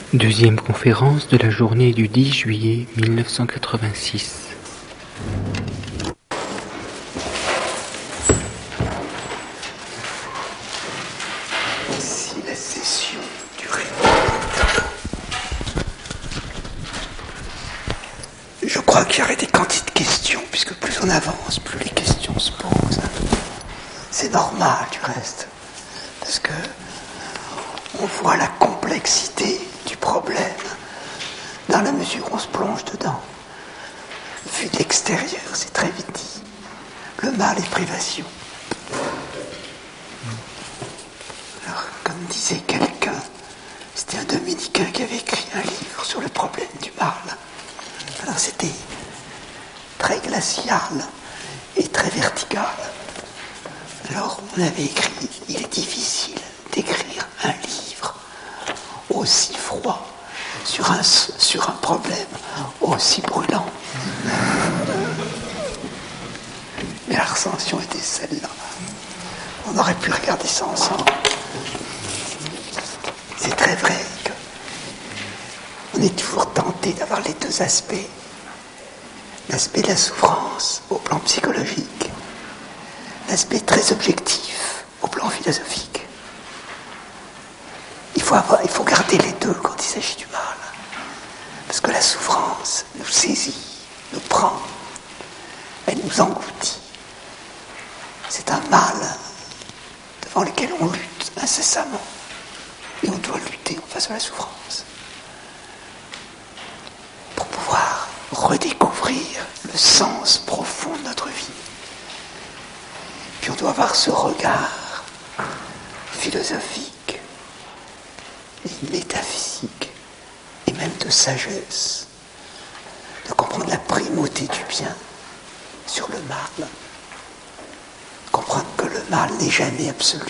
Deuxième conférence de la journée du 10 juillet 1986. Si la session durait. Je crois qu'il y aurait des quantités de questions, puisque plus on avance, plus les questions se posent. C'est normal du reste, parce que on voit la complexité du problème dans la mesure où on se plonge dedans. Vu de l'extérieur, c'est très vite dit. Le mal est privation. Alors, comme disait quelqu'un, c'était un dominicain qui avait écrit un livre sur le problème du mal. Alors c'était très glacial et très vertical. Alors on avait écrit, il est difficile d'écrire un livre aussi froid sur un problème aussi brûlant. Mais la recension était celle-là. On aurait pu regarder ça ensemble. C'est très vrai qu'on est toujours tenté d'avoir les deux aspects. L'aspect de la souffrance au plan psychologique, l'aspect très objectif au plan philosophique. Il faut garder les deux quand il s'agit du mal. Parce que la souffrance nous saisit, nous prend, elle nous engloutit. C'est un mal devant lequel on lutte incessamment. Et on doit lutter en face de la souffrance. Pour pouvoir redécouvrir le sens profond de notre vie. Puis on doit avoir ce regard philosophique, et métaphysique, et même de sagesse, de comprendre la primauté du bien sur le mal, comprendre que le mal n'est jamais absolu.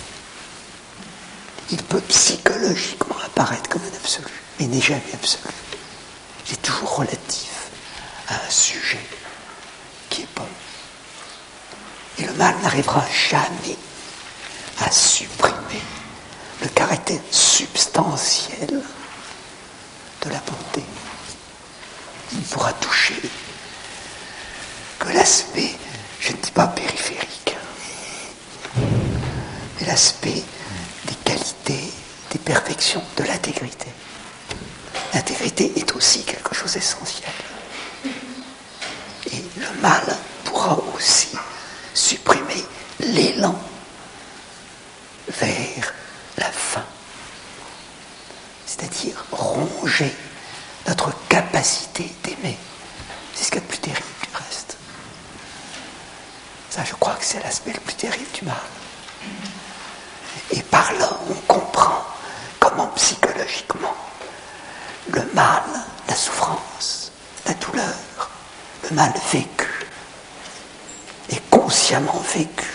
Il peut psychologiquement apparaître comme un absolu, mais n'est jamais absolu. Il est toujours relatif à un sujet qui est bon. Et le mal n'arrivera jamais à supprimer le caractère substantiel de la bonté. Il ne pourra toucher que l'aspect, je ne dis pas périphérique, mais l'aspect des qualités, des perfections, de l'intégrité. L'intégrité est aussi quelque chose d'essentiel. Et le mal pourra aussi supprimer l'élan vers la fin. C'est-à-dire ronger notre capacité d'aimer. C'est ce qu'il y a de plus terrible du reste. Ça, je crois que c'est l'aspect le plus terrible du mal. Et par là, on comprend comment psychologiquement le mal, la souffrance, la douleur, le mal vécu et consciemment vécu,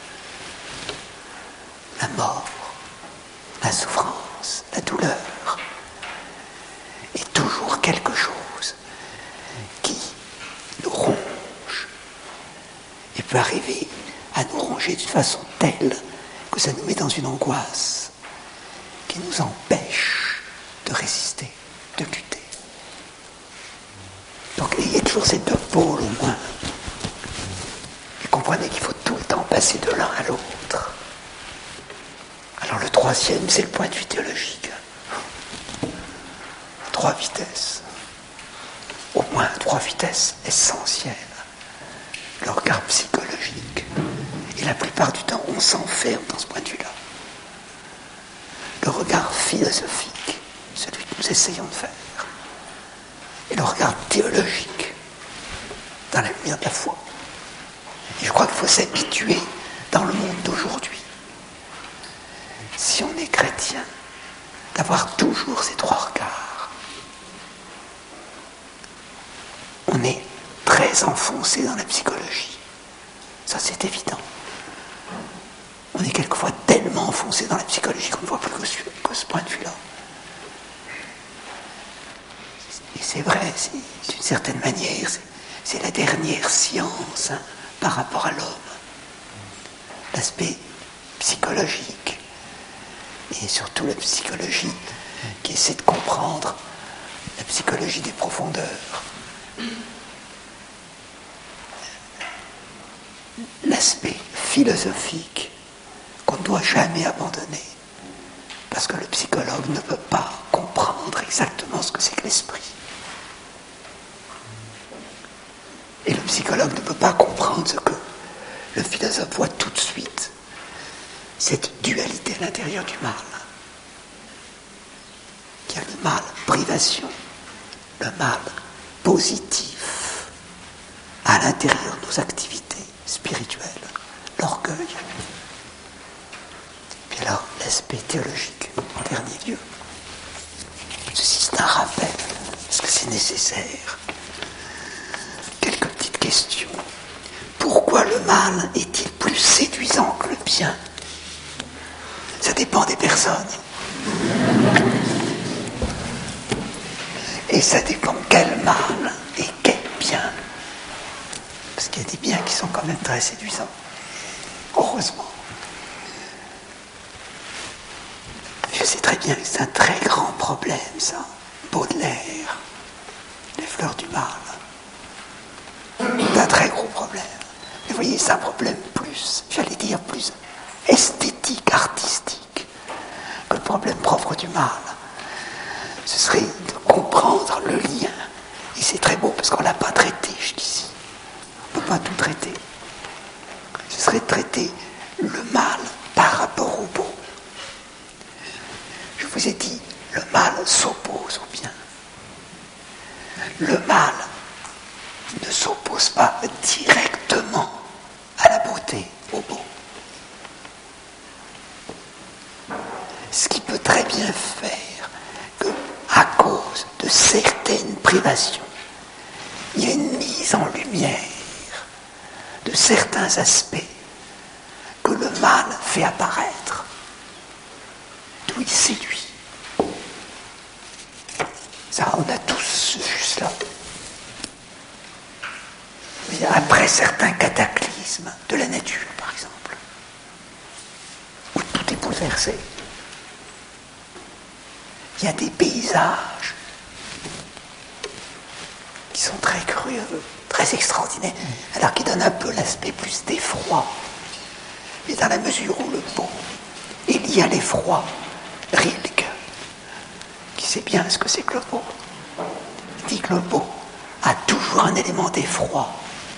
la mort, la souffrance, la douleur, est toujours quelque chose qui nous ronge et peut arriver à nous ronger d'une façon telle que ça nous met dans une angoisse qui nous empêche de résister, de lutter. Donc il y a toujours ces deux pôles au moins. Et comprenez qu'il faut tout le temps passer de l'un à l'autre. Alors le troisième, c'est le point de vue théologique. 3 vitesses. Au moins 3 vitesses essentielles. Le regard psychologique. Et la plupart du temps, on s'enferme dans ce point de vue-là. Le regard philosophique, celui que nous essayons de faire. Et le regard théologique, dans la lumière de la foi. Et je crois qu'il faut s'habituer dans le monde d'aujourd'hui, si on est chrétien, d'avoir toujours ces 3 regards. On est très enfoncé dans la psychologie. Ça, c'est évident. On est quelquefois tellement enfoncé dans la psychologie qu'on ne voit plus que ce point de vue-là. Et c'est vrai, d'une certaine manière, c'est la dernière science par rapport à l'homme. L'aspect psychologique, et surtout la psychologie qui essaie de comprendre la psychologie des profondeurs. L'aspect philosophique qu'on ne doit jamais abandonner, parce que le psychologue ne peut pas comprendre exactement ce que c'est que l'esprit. Et le psychologue ne peut pas comprendre ce que le philosophe voit tout de suite, cette dualité à l'intérieur du mal. Il y a le mal privation, le mal positif à l'intérieur de nos activités spirituelles, l'orgueil. Puis alors, l'aspect théologique, en dernier lieu. Ceci, c'est un rappel, parce que c'est nécessaire. Quelques petites questions. Pourquoi le mal est-il plus séduisant que le bien? Ça dépend des personnes. Et ça dépend quel mal et quel bien. Parce qu'il y a des biens qui sont quand même très séduisants. Heureusement. Je sais très bien que c'est un très grand problème, ça. Baudelaire, les fleurs du mal. C'est un très gros problème. Mais vous voyez, c'est un problème plus, j'allais dire, plus esthétique, artistique, que le problème propre du mal. Ce serait de comprendre le lien. Et c'est très beau parce qu'on ne l'a pas traité jusqu'ici. On ne peut pas tout traiter. Ce serait de traiter le mal par rapport au beau. Je vous ai dit, le mal s'oppose au bien. Le mal ne s'oppose pas directement à la beauté, au beau. Ce qui peut très bien faire que, à cause de certaines privations, il y a une mise en lumière de certains aspects que le mal fait apparaître, d'où il séduit. Ça, on a tous juste là. Mais après certains cataclysmes de la nature, par exemple, où tout est bouleversé, il y a des paysages qui sont très curieux, très extraordinaires, alors qui donnent un peu l'aspect plus d'effroi. Mais dans la mesure où le beau est lié à l'effroi, Rilke, qui sait bien ce que c'est que le beau, dit que le beau a toujours un élément d'effroi.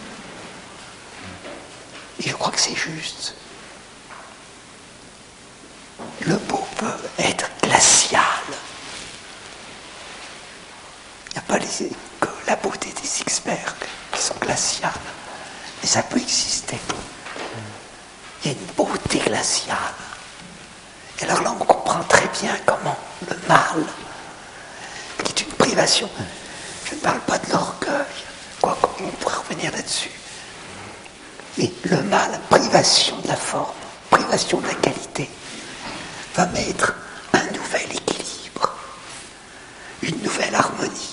Et je crois que c'est juste. Le beau peut être glacial. Il n'y a pas que la beauté des icebergs qui sont glaciales. Mais ça peut exister. Il y a une beauté glaciale. Et alors là, on comprend très bien comment le mal, qui est une privation, je ne parle pas de l'orgueil, quoique on pourrait revenir là-dessus, mais le mal, privation de la forme, privation de la qualité, va mettre un nouvel équilibre, une nouvelle harmonie,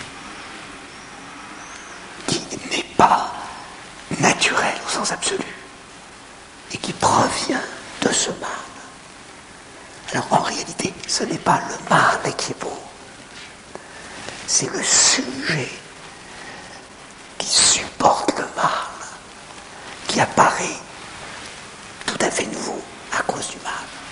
qui n'est pas naturelle au sens absolu, et qui provient de ce mal. Alors en réalité, ce n'est pas le mal qui est beau, c'est le sujet qui supporte le mal, qui apparaît tout à fait nouveau à cause du mal.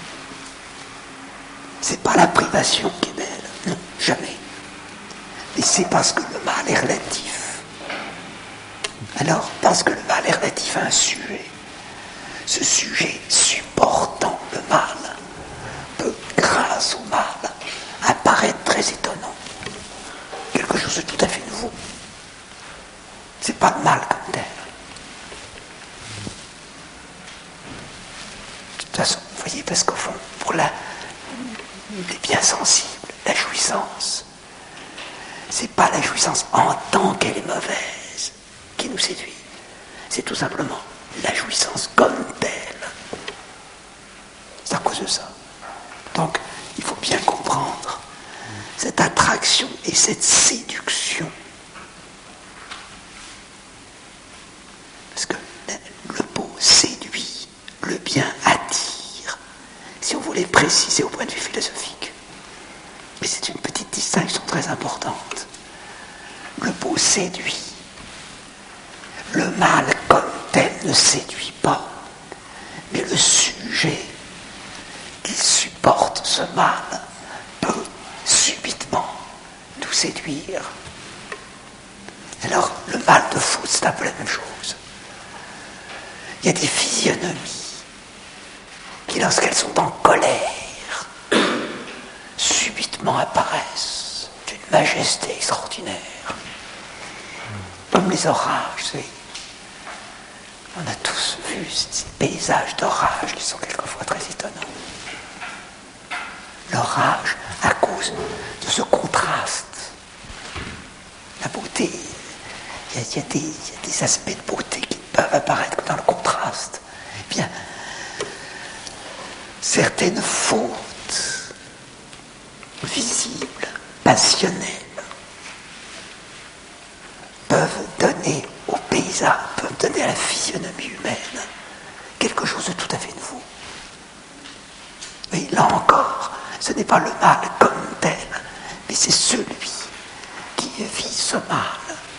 C'est pas la privation qui est belle, non, jamais. Mais c'est parce que le mal est relatif. Alors, parce que le mal est relatif à un sujet, ce sujet supportant le mal peut, grâce au mal, apparaître très étonnant. Quelque chose de tout à fait nouveau. C'est pas le mal comme tel. De toute façon, vous voyez, parce qu'au fond, pour les biens sensibles, la jouissance, c'est pas la jouissance en tant qu'elle est mauvaise qui nous séduit. C'est tout simplement la jouissance comme telle. C'est à cause de ça. Donc, il faut bien comprendre cette attraction et cette séduction. Parce que le beau séduit, le bien attire, si on voulait préciser au point de vue philosophique. distinction très importante. Le beau séduit. Le mal comme tel ne séduit pas, mais le sujet qui supporte ce mal peut subitement nous séduire. Alors, le mal de Faust, c'est un peu la même chose. Il y a des physionomies qui, lorsqu'elles sont en colère, subitement apparaissent d'une majesté extraordinaire. Comme les orages, vous savez. On a tous vu ces paysages d'orage qui sont quelquefois très étonnants. L'orage, à cause de ce contraste, la beauté, il y a des aspects de beauté qui peuvent apparaître dans le contraste. Eh bien, certaines fautes visibles, passionnelles, peuvent donner au paysage, peuvent donner à la physionomie humaine quelque chose de tout à fait nouveau. Mais là encore, ce n'est pas le mal comme tel, mais c'est celui qui vit ce mal.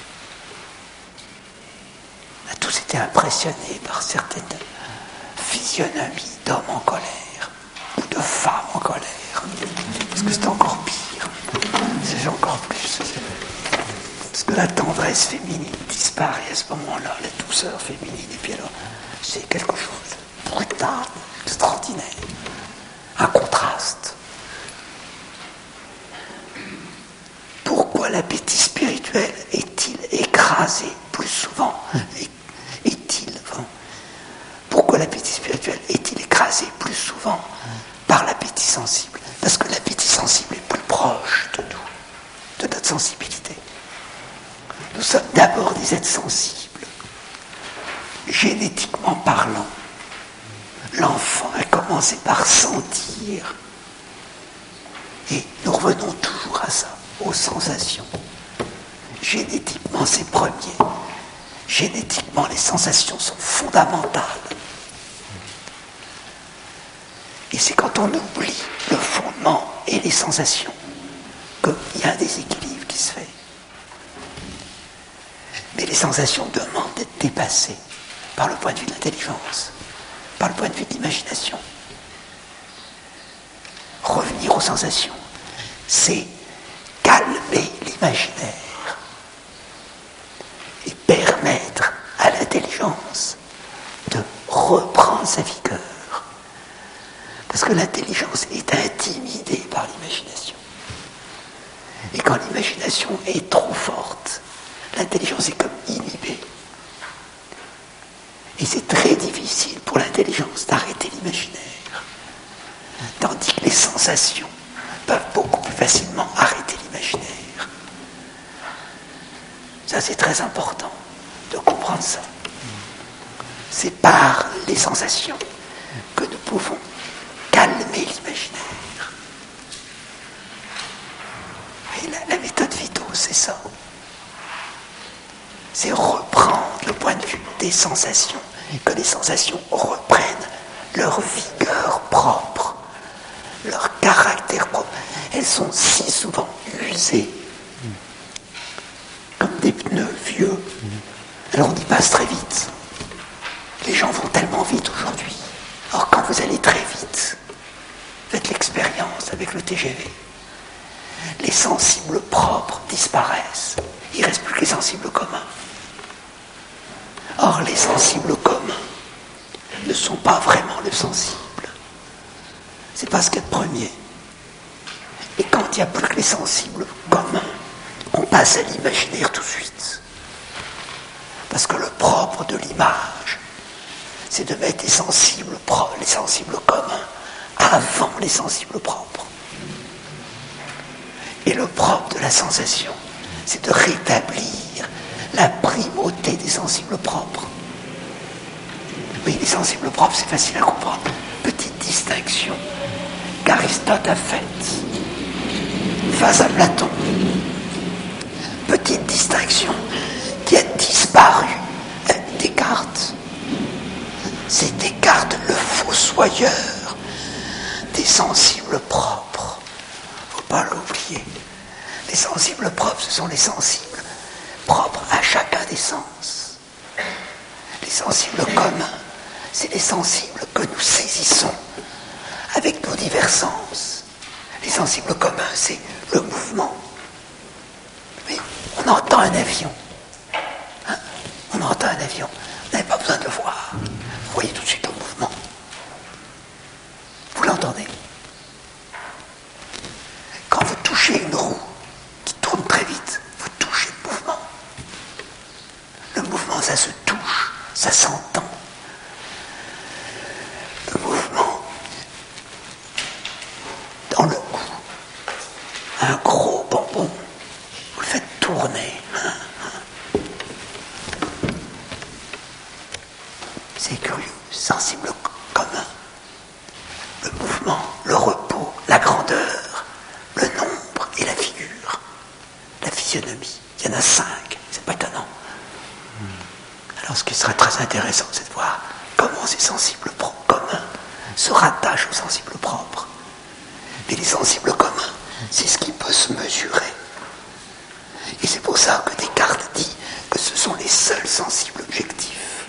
On a tous été impressionnés par certaines physionomies d'hommes en colère ou de femmes en colère, parce que c'est encore pire, c'est encore plus. Parce que la tendresse féminine disparaît à ce moment-là, la douceur féminine, et puis alors, c'est quelque chose de brutal, extraordinaire, un contraste. Pourquoi l'appétit spirituel est-il écrasé plus souvent Pourquoi l'appétit spirituel est-il écrasé plus souvent par l'appétit sensible? Parce que l'appétit sensible est plus proche de nous, de notre sensibilité. Nous sommes d'abord des êtres sensibles. Génétiquement parlant, l'enfant a commencé par sentir. Et nous revenons toujours à ça, aux sensations. Génétiquement, c'est premier. Génétiquement, les sensations sont fondamentales. Et c'est quand on oublie le fondement et les sensations qu'il y a un déséquilibre qui se fait. Mais les sensations demandent d'être dépassées par le point de vue de l'intelligence, par le point de vue de l'imagination. Revenir aux sensations, c'est calmer l'imaginaire et permettre à l'intelligence de reprendre sa vigueur. Parce que l'intelligence est intimidée par l'imagination. Et quand l'imagination est trop forte, l'intelligence est comme inhibée. Et c'est très difficile pour l'intelligence d'arrêter l'imaginaire. Tandis que les sensations peuvent beaucoup plus facilement arrêter l'imaginaire. Ça, c'est très important de comprendre ça. C'est par les sensations que nous pouvons calmer l'imaginaire. Et la méthode Vito, c'est ça. C'est reprendre le point de vue des sensations, et que les sensations reprennent leur vigueur propre, leur caractère propre. Elles sont si souvent usées, comme des pneus vieux. Alors on y passe très vite. Les gens vont tellement vite aujourd'hui. Alors quand vous allez très vite, faites l'expérience avec le TGV. Les sensibles propres disparaissent. Il ne reste plus que les sensibles communs. Or, les sensibles communs ne sont pas vraiment le sensible. C'est pas ce qu'il y a de premier. Et quand il n'y a plus que les sensibles communs, on passe à l'imaginaire tout de suite. Parce que le propre de l'image, c'est de mettre les sensibles communs avant les sensibles propres. Et le propre de la sensation, c'est de rétablir la primauté des sensibles propres. Oui, les sensibles propres, c'est facile à comprendre. Petite distinction qu'Aristote a faite face à Platon. Petite distinction qui a disparu avec Descartes. C'est Descartes le fossoyeur des sensibles propres. Faut pas l'oublier. Les sensibles propres, ce sont les sensibles propres à chacun des sens. Les sensibles communs, c'est les sensibles que nous saisissons avec nos divers sens. Les sensibles communs, c'est le mouvement. Mais on entend un avion. Hein? On entend un avion. Vous n'avez pas besoin de le voir. Vous voyez tout de suite le mouvement. Vous l'entendez? Quand vous touchez une roue qui tourne très vite, vous touchez le mouvement. Le mouvement, ça se touche, ça s'entend. Le mouvement, dans le cou, un gros bonbon, vous le faites tourner. C'est curieux, sensible commun. Le mouvement, le repos, la grandeur, le nombre et la figure, la physionomie. Il y en a 5, c'est pas étonnant. Alors ce qui serait très intéressant, c'est de voir comment ces sensibles communs se rattachent aux sensibles propres. Mais les sensibles communs, c'est ce qui peut se mesurer. Et c'est pour ça que Descartes dit que ce sont les seuls sensibles objectifs.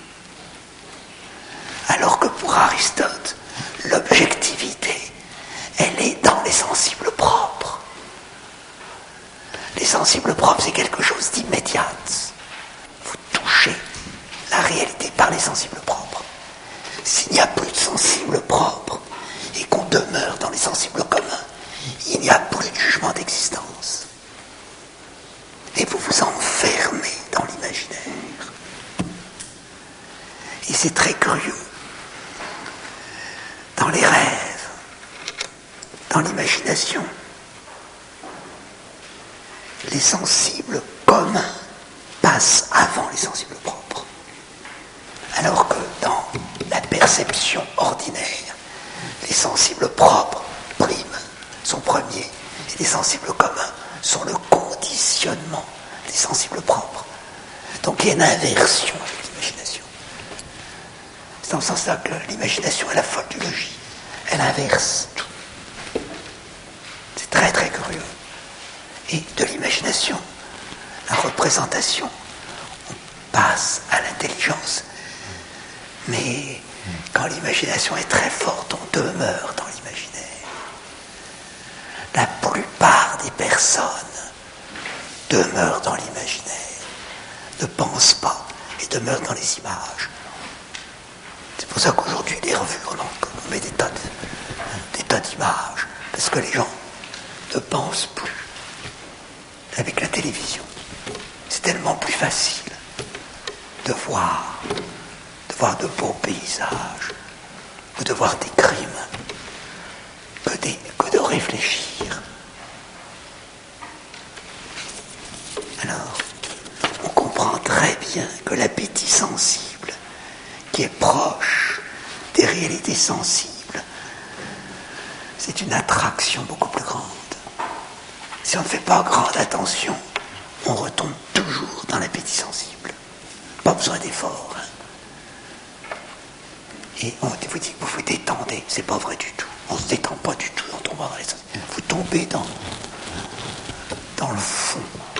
Alors que pour Aristote, l'objectivité, elle est dans les sensibles propres. Les sensibles propres, c'est quelque chose d'immédiat. Vous touchez la réalité par les sensibles propres. S'il n'y a plus de sensibles propres et qu'on demeure dans les sensibles communs, il n'y a plus de jugement d'existence. Et vous vous enfermez dans l'imaginaire. Et c'est très curieux. Dans les rêves, dans l'imagination, les sensibles communs passent avant les sensibles propres. Alors que dans la perception ordinaire, les sensibles propres priment, sont premiers, et les sensibles communs sont le conditionnement des sensibles propres. Donc il y a une inversion avec l'imagination. C'est dans ce sens-là que l'imagination est la folle du logis. Elle inverse tout. C'est très très curieux. Et de l'imagination, la représentation, on passe à l'intelligence. Mais quand l'imagination est très forte, on demeure dans l'imaginaire. La plupart des personnes demeurent dans l'imaginaire, ne pensent pas et demeurent dans les images. C'est pour ça qu'aujourd'hui, les revues, on met des tas d'images, parce que les gens ne pensent plus. Avec la télévision, c'est tellement plus facile de voir de beaux paysages, ou de voir des crimes, que de réfléchir. Alors, on comprend très bien que l'appétit sensible, qui est proche des réalités sensibles, c'est une attraction beaucoup plus grande. Si on ne fait pas grande attention, on retombe toujours dans l'appétit sensible. Pas besoin d'effort. Hein. Et on vous dit que vous vous détendez. C'est pas vrai du tout. On ne se détend pas du tout en tombant dans les sens. Vous tombez dans le fond.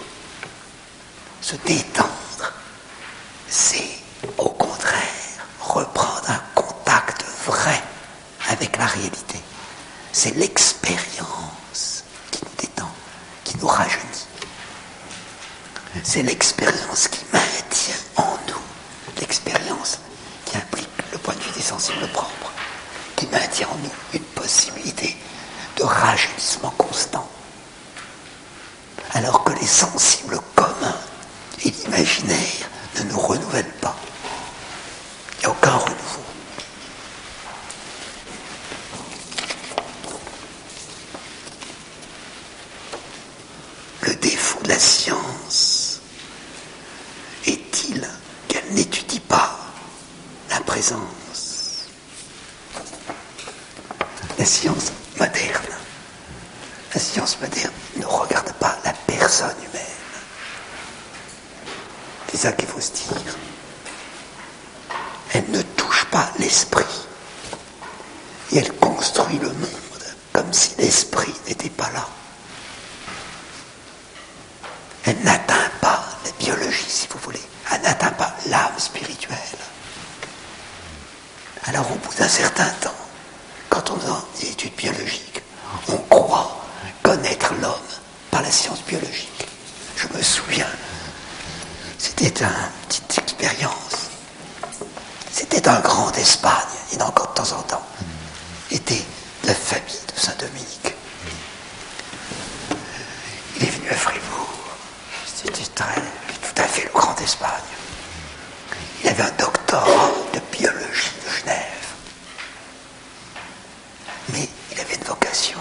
Se détendre, c'est au contraire reprendre un contact vrai avec la réalité. C'est l'expérience qui nous détend, qui nous rajeunit. C'est l'expérience qui maintient en nous, l'expérience qui implique le point de vue des sensibles propres, qui maintient en nous une possibilité de rajeunissement constant. Alors que les sensibles communs et l'imaginaire ne nous renouvellent pas. Il n'y a aucun renouveau. Le défaut de la science est-il qu'elle n'étudie pas la présence? La science moderne ne regarde pas la personne humaine. C'est ça qu'il faut se dire. Elle ne touche pas l'esprit. Et elle construit le monde comme si l'esprit n'était pas là. Elle n'atteint pas la biologie, si vous voulez. Elle n'atteint pas l'âme spirituelle. Alors, au bout d'un certain temps, quand on a des études biologiques, on croit connaître l'homme par la science biologique. Je me souviens, c'était une petite expérience. C'était un grand d'Espagne, il y en a encore de temps en temps. Était de la famille de Saint-Dominique. Il est venu à Fribourg. C'était tout à fait le grand d'Espagne. Il avait un doctorat de biologie de Genève. Mais il avait une vocation.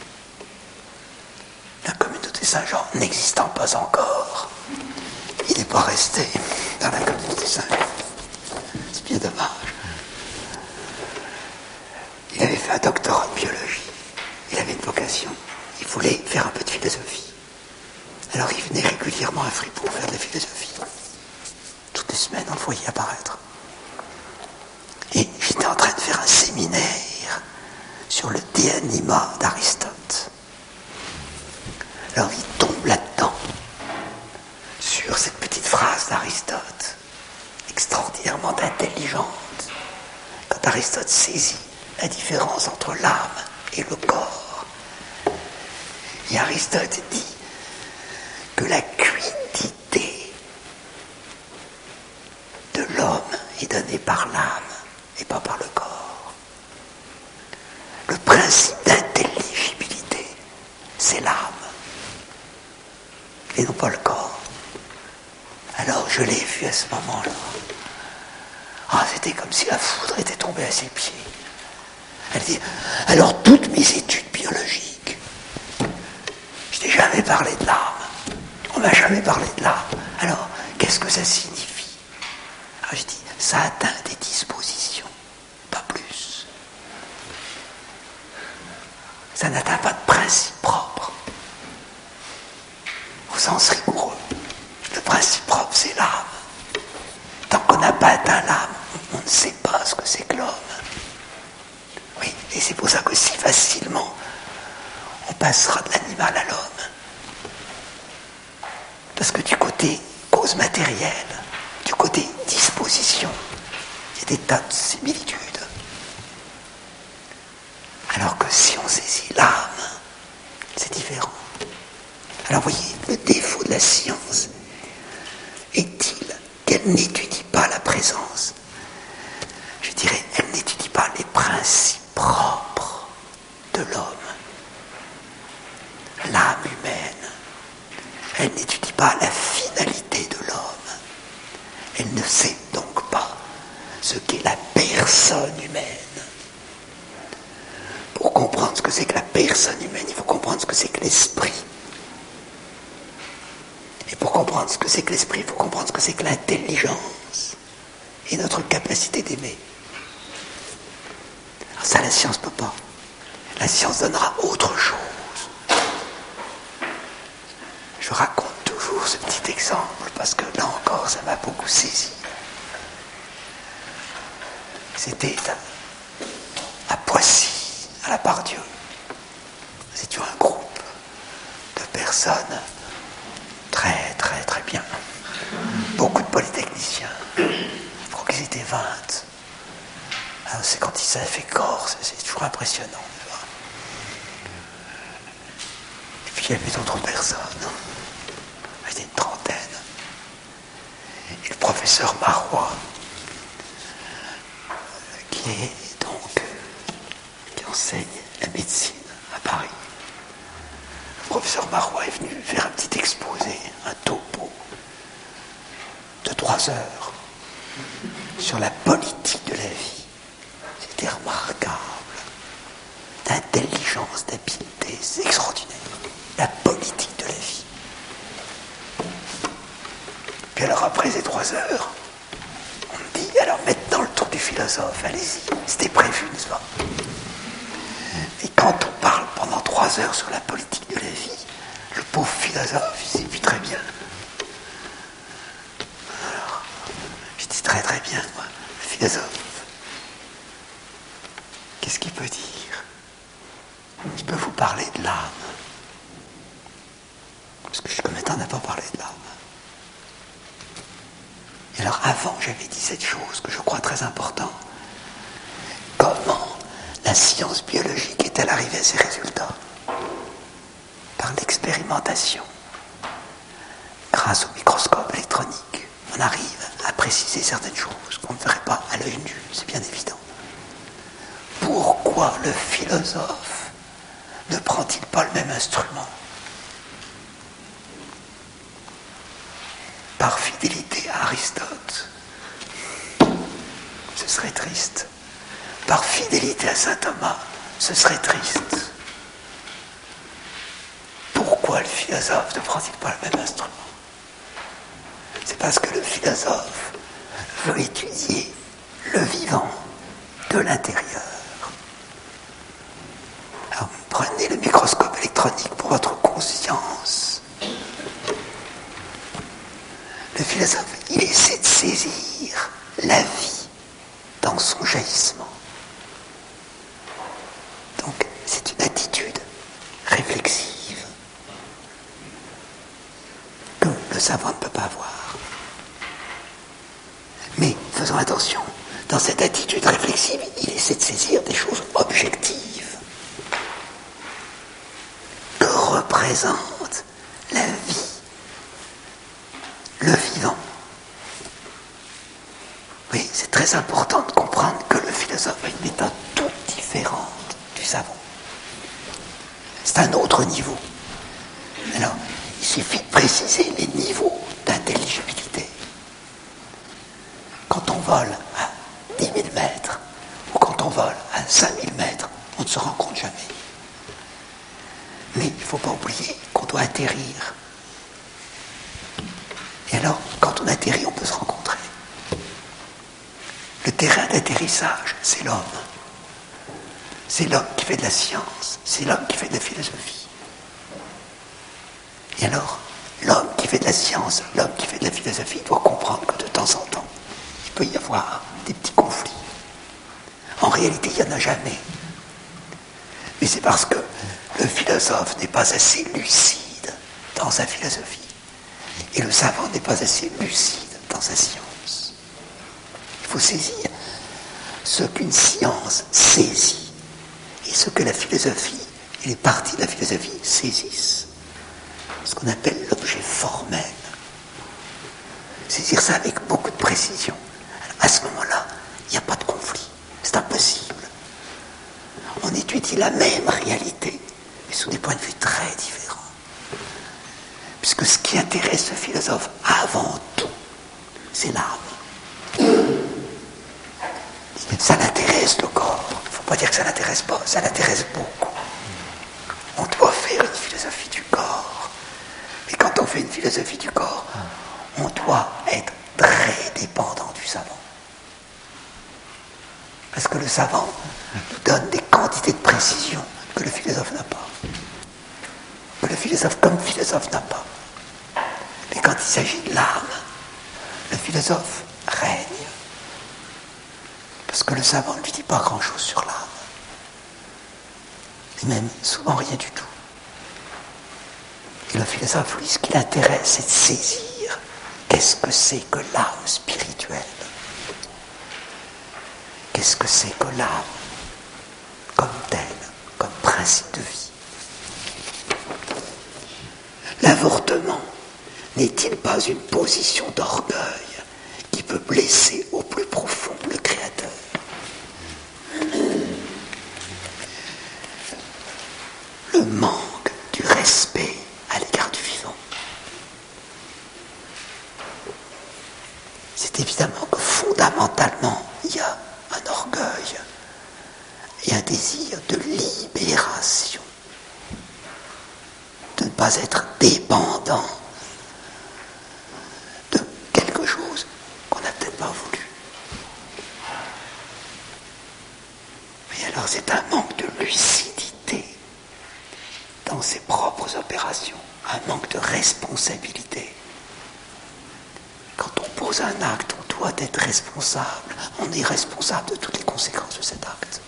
La communauté Saint-Jean n'existant pas encore, il n'est pas resté dans la communauté Saint-Jean. C'est bien dommage. Il avait fait un doctorat de biologie. Il avait une vocation. Il voulait faire un peu de philosophie. Alors il venait régulièrement à Fribourg faire de la philosophie. Toutes les semaines, on le voyait apparaître. Et j'étais en train de faire un séminaire sur le De Anima d'Aristote. Alors il tombe là-dedans, sur cette petite phrase d'Aristote, extraordinairement intelligente, quand Aristote saisit la différence entre l'âme et le corps. Et Aristote dit que la quiddité de l'homme est donnée par l'âme et pas par le corps. Le principe d'intelligibilité, c'est l'âme et non pas le corps. Alors je l'ai vu à ce moment-là. Ah, c'était comme si la foudre était tombée à ses pieds. Elle dit, alors toutes mes études biologiques, je n'ai jamais parlé de l'âme. On m'a jamais parlé de l'âme. Alors, qu'est-ce que ça signifie? Alors je dis, ça atteint des dispositions, pas plus. Ça n'atteint pas de principe propre. Au sens rigoureux. Le principe propre, c'est l'âme. Tant qu'on n'a pas atteint l'âme, on ne sait pas ce que c'est que l'homme. Oui, et c'est pour ça que si facilement on passera de l'animal à l'homme. Parce que du côté cause matérielle, du côté disposition, il y a des tas de similitudes. Alors que si on saisit l'âme, c'est différent. Alors voyez, le défaut de la science est-il qu'elle n'étudie pas la présence. Je dirais, elle n'étudie pas les principes propres de l'homme. L'âme humaine. Elle n'étudie pas la finalité de l'homme. Elle ne sait donc pas ce qu'est la personne humaine. Pour comprendre ce que c'est que la personne humaine, il faut comprendre ce que c'est que l'esprit. Et pour comprendre ce que c'est que l'esprit, il faut comprendre ce que c'est que l'intelligence et notre capacité d'aimer. Alors ça, la science ne peut pas. La science donnera autre chose. Je raconte toujours ce petit exemple parce que là encore, ça m'a beaucoup saisi. C'était à Poissy, à la Part-Dieu. Nous étions un groupe de personnes très, très, très bien. Beaucoup de polytechniciens. Je crois qu'ils étaient 20. Alors, c'est quand ça fait corps, c'est toujours impressionnant. Et puis il y avait d'autres personnes. C'était une trentaine. Et le professeur Marois, qui enseigne la médecine à Paris. Le professeur Marois est venu faire un petit exposé, un topo de 3 heures sur la politique de la vie. C'était remarquable. D'intelligence, d'habileté, c'est extraordinaire. La politique de la vie. Puis alors après ces 3 heures, on me dit, alors maintenant le tour du philosophe, allez-y. C'était prévu, n'est-ce pas? Et quand on parle pendant 3 heures sur la politique de la vie, le pauvre philosophe, il s'est vu très bien. Alors, je dis très très bien, moi, le philosophe. Qu'est-ce qu'il peut dire? Il peut vous parler de l'âme. Parce que jusqu'à maintenant, on n'a pas parlé de l'âme. Et alors, avant, j'avais dit cette chose que je crois très importante. Comment la science biologique est-elle arrivée à ces résultats? Par l'expérimentation. Grâce au microscope électronique, on arrive à préciser certaines choses qu'on ne ferait pas à l'œil nu, c'est bien évident. Pourquoi le philosophe ne prend-il pas le même instrument? Par fidélité à Aristote, ce serait triste. Par fidélité à saint Thomas, ce serait triste. Pourquoi le philosophe ne prend-il pas le même instrument? C'est parce que le philosophe veut étudier le vivant de l'intérieur. Alors, prenez le microscope électronique pour votre conscience. Le philosophe, il essaie de saisir la vie dans son jaillissement. Donc, c'est une attitude réflexive que le savant ne peut pas avoir. Mais faisons attention, dans cette attitude réflexive, il essaie de saisir des choses objectives. Que représente la vie, le vivant? Oui, c'est très important de comprendre que le philosophe a une méthode toute différente du savant. C'est un autre niveau. Alors, il suffit de préciser les niveaux d'intelligibilité. Quand on vole à 10 000 mètres ou quand on vole à 5 000 mètres, on ne se rend compte jamais. Mais il ne faut pas oublier qu'on doit atterrir. Et alors, quand on atterrit, on peut se rencontrer. Le terrain d'atterrissage, c'est l'homme. C'est l'homme qui fait de la science, c'est l'homme qui fait de la philosophie. Et alors, l'homme qui fait de la science, l'homme qui fait de la philosophie doit comprendre que de temps en temps, il peut y avoir des petits conflits. En réalité, il n'y en a jamais. Mais c'est parce que le philosophe n'est pas assez lucide dans sa philosophie. Et le savant n'est pas assez lucide dans sa science. Il faut saisir ce qu'une science saisit et ce que la philosophie et les parties de la philosophie saisissent. Ce qu'on appelle l'objet formel. Saisir ça avec beaucoup de précision. Alors, à ce moment-là, il n'y a pas de conflit. C'est impossible. On étudie la même réalité, mais sous des points de vue très différents. Puisque ce qui intéresse le philosophe avant tout, c'est l'âme. Ça l'intéresse le corps. Il ne faut pas dire que ça l'intéresse pas, ça l'intéresse beaucoup. On doit faire une philosophie du corps. Mais quand on fait une philosophie du corps, on doit être très dépendant du savant. Parce que le savant nous donne des quantités de précision que le philosophe n'a pas. Que le philosophe comme philosophe n'a pas. Mais quand il s'agit de l'âme, le philosophe règne. Parce que le savant ne lui dit pas grand-chose sur l'âme. Et même souvent rien du tout. Et le philosophe, lui, ce qui l'intéresse, c'est de saisir qu'est-ce que c'est que l'âme spirituelle. Qu'est-ce que c'est que l'âme comme telle, comme principe de vie. L'avortement n'est-il pas une position d'orgueil qui peut blesser au plus profond le Créateur? Le manque du respect à l'égard du vivant. C'est évidemment que fondamentalement, il y a un orgueil et un désir de libération, de ne pas être dépendant de quelque chose qu'on n'a peut-être pas voulu. Mais alors c'est un manque de lucidité dans ses propres opérations, un manque de responsabilité. Quand on pose un acte, on doit être responsable. On est responsable de toutes les conséquences de cet acte.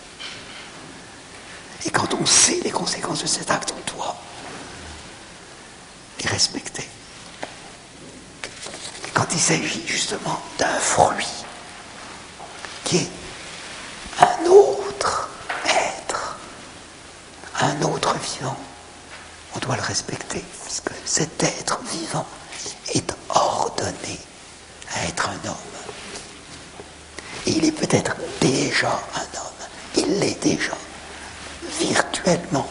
Et quand on sait les conséquences de cet acte, on doit et respecté. Et quand il s'agit justement d'un fruit qui est un autre être, un autre vivant, on doit le respecter, puisque cet être vivant est ordonné à être un homme. Et il est peut-être déjà un homme, il l'est déjà, virtuellement.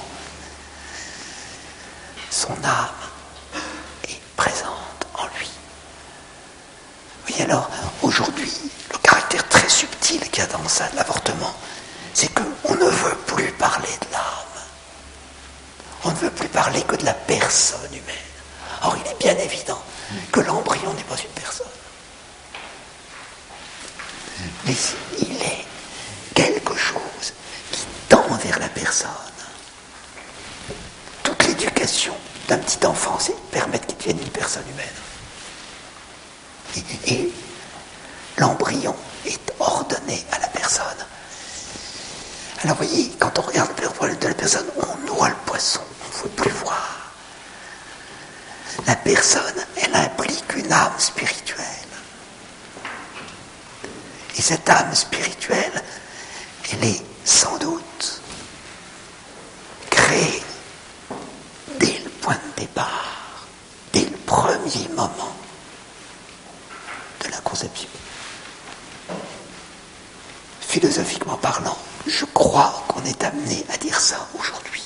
Son âme est présente en lui. Oui, alors, aujourd'hui, le caractère très subtil qu'il y a dans ça, de l'avortement, c'est qu'on ne veut plus parler de l'âme. On ne veut plus parler que de la personne humaine. Or, il est bien évident que l'embryon n'est pas une personne. Mais il est quelque chose qui tend vers la personne. Toute l'éducation d'un petit enfant, c'est permettre qu'il devienne une personne humaine. Et l'embryon est ordonné à la personne. Alors vous voyez, quand on regarde le problème de la personne, on noie le poisson, on ne veut plus voir. La personne, elle implique une âme spirituelle. Et cette âme spirituelle, elle est sans doute créée dès le point de départ, dès le premier moment de la conception. Philosophiquement parlant, je crois qu'on est amené à dire ça aujourd'hui,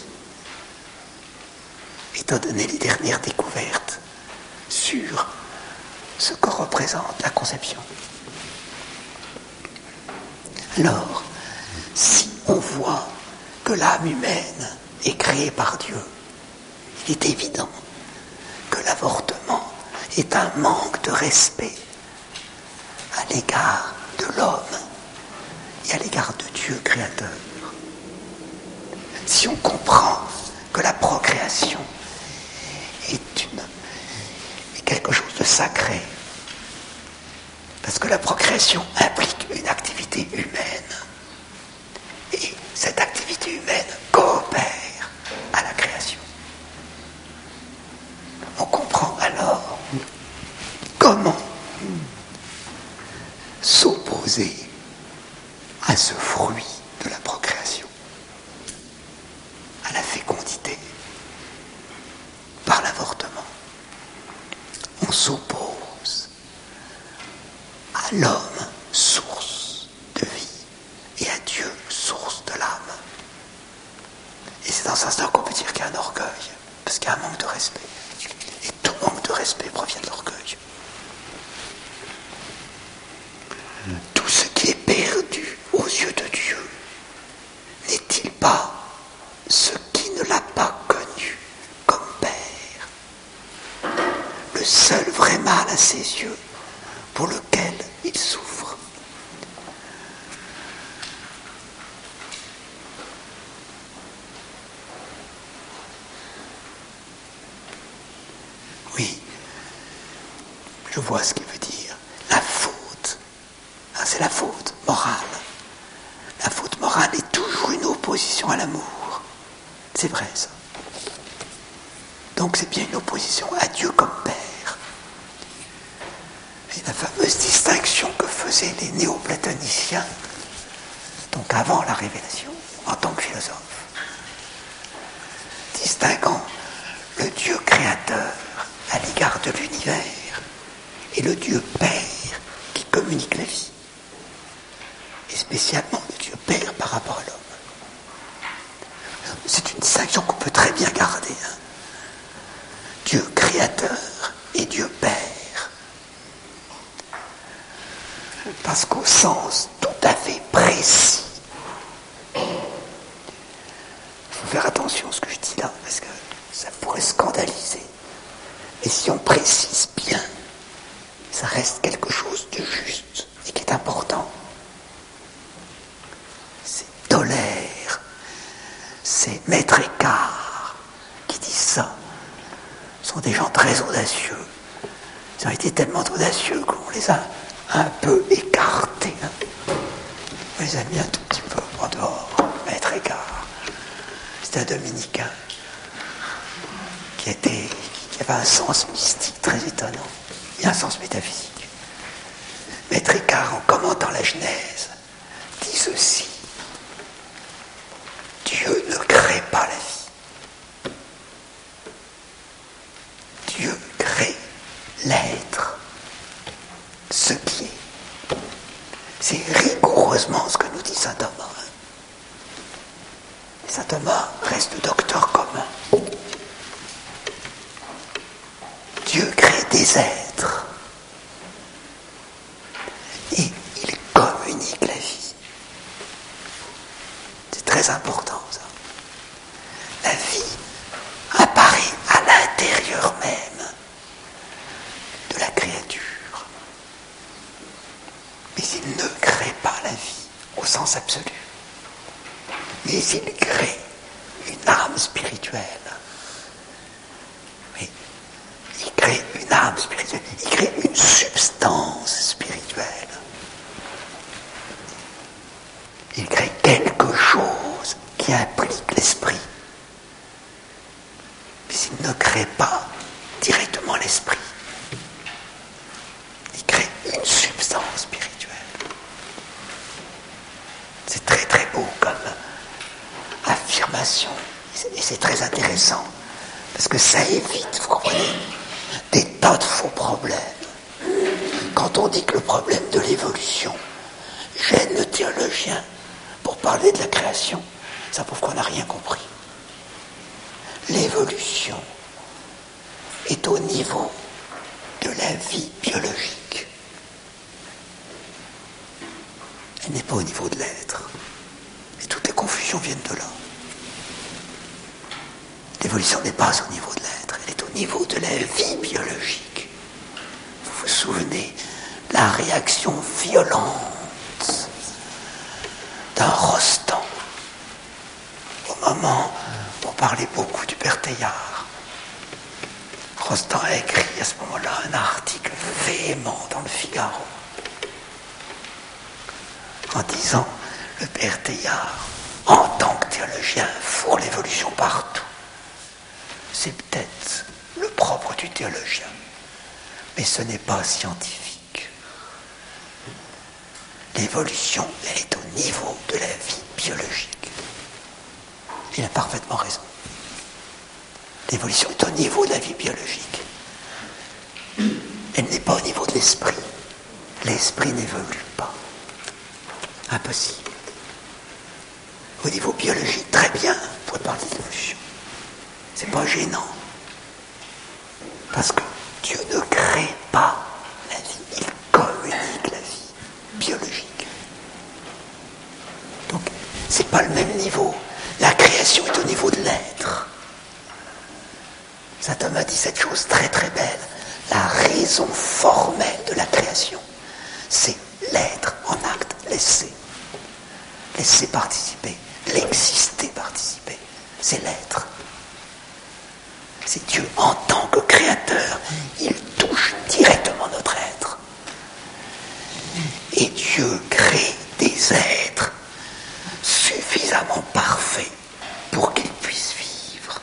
étant donné les dernières découvertes sur ce que représente la conception. Alors, si on voit que l'âme humaine est créée par Dieu, il est évident que l'avortement est un manque de respect à l'égard de l'homme et à l'égard de Dieu créateur. Si on comprend que la procréation est quelque chose de sacré, parce que la procréation implique une activité humaine, et cette activité humaine coopère à la création. On comprend alors comment s'opposer à ce fruit de la procréation, à la fécondité, par l'avortement. On s'oppose à l'homme, source de vie, et à Dieu, source de l'âme. Et c'est dans ce sens-là qu'on peut dire qu'il y a un orgueil, parce qu'il y a un manque de respect. Et tout manque de respect provient de l'orgueil. Tout ce qui est perdu aux yeux de Dieu, n'est-il pas ce qui ne l'a pas connu comme Père, le seul vrai mal à ses yeux pour lequel il souffre? Oui, je vois ce qu'il veut dire. La faute, c'est la faute morale. La faute morale est toujours une opposition à l'amour. C'est vrai, ça. Donc c'est bien une opposition à Dieu comme Père. Et la fameuse distinction que faisaient les néoplatoniciens, donc avant la révélation, en tant que philosophe, distinguant le Dieu créateur à l'égard de l'univers et le Dieu Père qui communique la vie, et spécialement le Dieu Père par rapport à l'homme. C'est une distinction qu'on peut très bien garder. Dieu créateur et Dieu Père. Parce qu'au sens tout à fait précis, il faut faire attention à ce que je dis là, parce que ça pourrait scandaliser. Et si on précise bien, ça reste quelque chose de juste et qui est important. C'est Tolère, c'est Maître Écart qui disent ça. Ce sont des gens très audacieux. Ils ont été tellement audacieux qu'on les a un peu écartés. On les a mis un tout petit peu en dehors. Maître Écart, c'est un dominicain qui n'y a pas un sens mystique très étonnant, il y a un sens métaphysique. Maître Eckhart, en commentant la Genèse, dit ceci: Dieu ne crée pas la vie. Dieu crée l'être, ce qui est. C'est rigoureusement ce que nous dit saint Thomas. Saint Thomas reste docteur commun. Dieu crée des êtres et il communique la vie. C'est très important ça. La vie apparaît à l'intérieur même de la créature. Mais il ne crée pas la vie au sens absolu. Mais il crée une âme spirituelle. Oui, il crée une âme spirituelle. Il crée une substance spirituelle. Il crée quelque chose qui implique l'esprit. Mais il ne crée pas directement l'esprit. Il crée une substance spirituelle. C'est très très beau comme affirmation. Et c'est très intéressant. Parce que ça évite, vous comprenez, des tas de faux problèmes. Quand on dit que le problème de l'évolution gêne le théologien pour parler de la création, ça prouve qu'on n'a rien compris. L'évolution est au niveau de la vie biologique. Elle n'est pas au niveau de l'être. Et toutes les confusions viennent de là. L'évolution n'est pas au niveau de l'être, elle est au niveau de la vie biologique. Vous vous souvenez, la réaction violente d'un Rostand au moment où on parlait beaucoup du père Teilhard. Rostand a écrit à ce moment-là un article véhément dans le Figaro en disant le père Teilhard, en tant que théologien, fourre l'évolution partout. C'est peut-être le propre du théologien, mais ce n'est pas scientifique. L'évolution, elle est au niveau de la vie biologique. Il a parfaitement raison. L'évolution est au niveau de la vie biologique. Elle n'est pas au niveau de l'esprit. L'esprit n'évolue pas. Impossible. Au niveau biologique, très bien, on pourrait parler d'évolution. C'est pas gênant. Parce que Dieu ne crée pas la vie, il communique la vie biologique. Donc, c'est pas le même niveau. La création est au niveau de l'être. Saint Thomas dit cette chose très très belle. La raison formelle de la création, c'est l'être en acte, laisser. Laisser participer, l'exister participer. C'est l'être. C'est Dieu en tant que créateur. Il touche directement notre être. Et Dieu crée des êtres suffisamment parfaits pour qu'ils puissent vivre.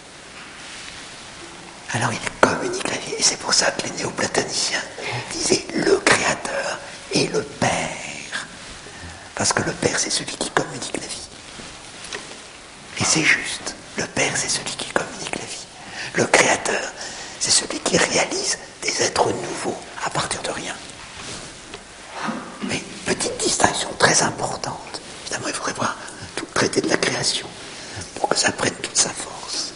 Alors il communique la vie. Et c'est pour ça que les néoplatoniciens disaient le créateur et le Père. Parce que le Père, c'est celui qui communique la vie. Et c'est juste. Le Père, c'est celui qui communique la vie. Le Créateur, c'est celui qui réalise des êtres nouveaux à partir de rien. Mais petite distinction très importante. Évidemment, il faudrait voir tout le traité de la création pour que ça prenne toute sa force.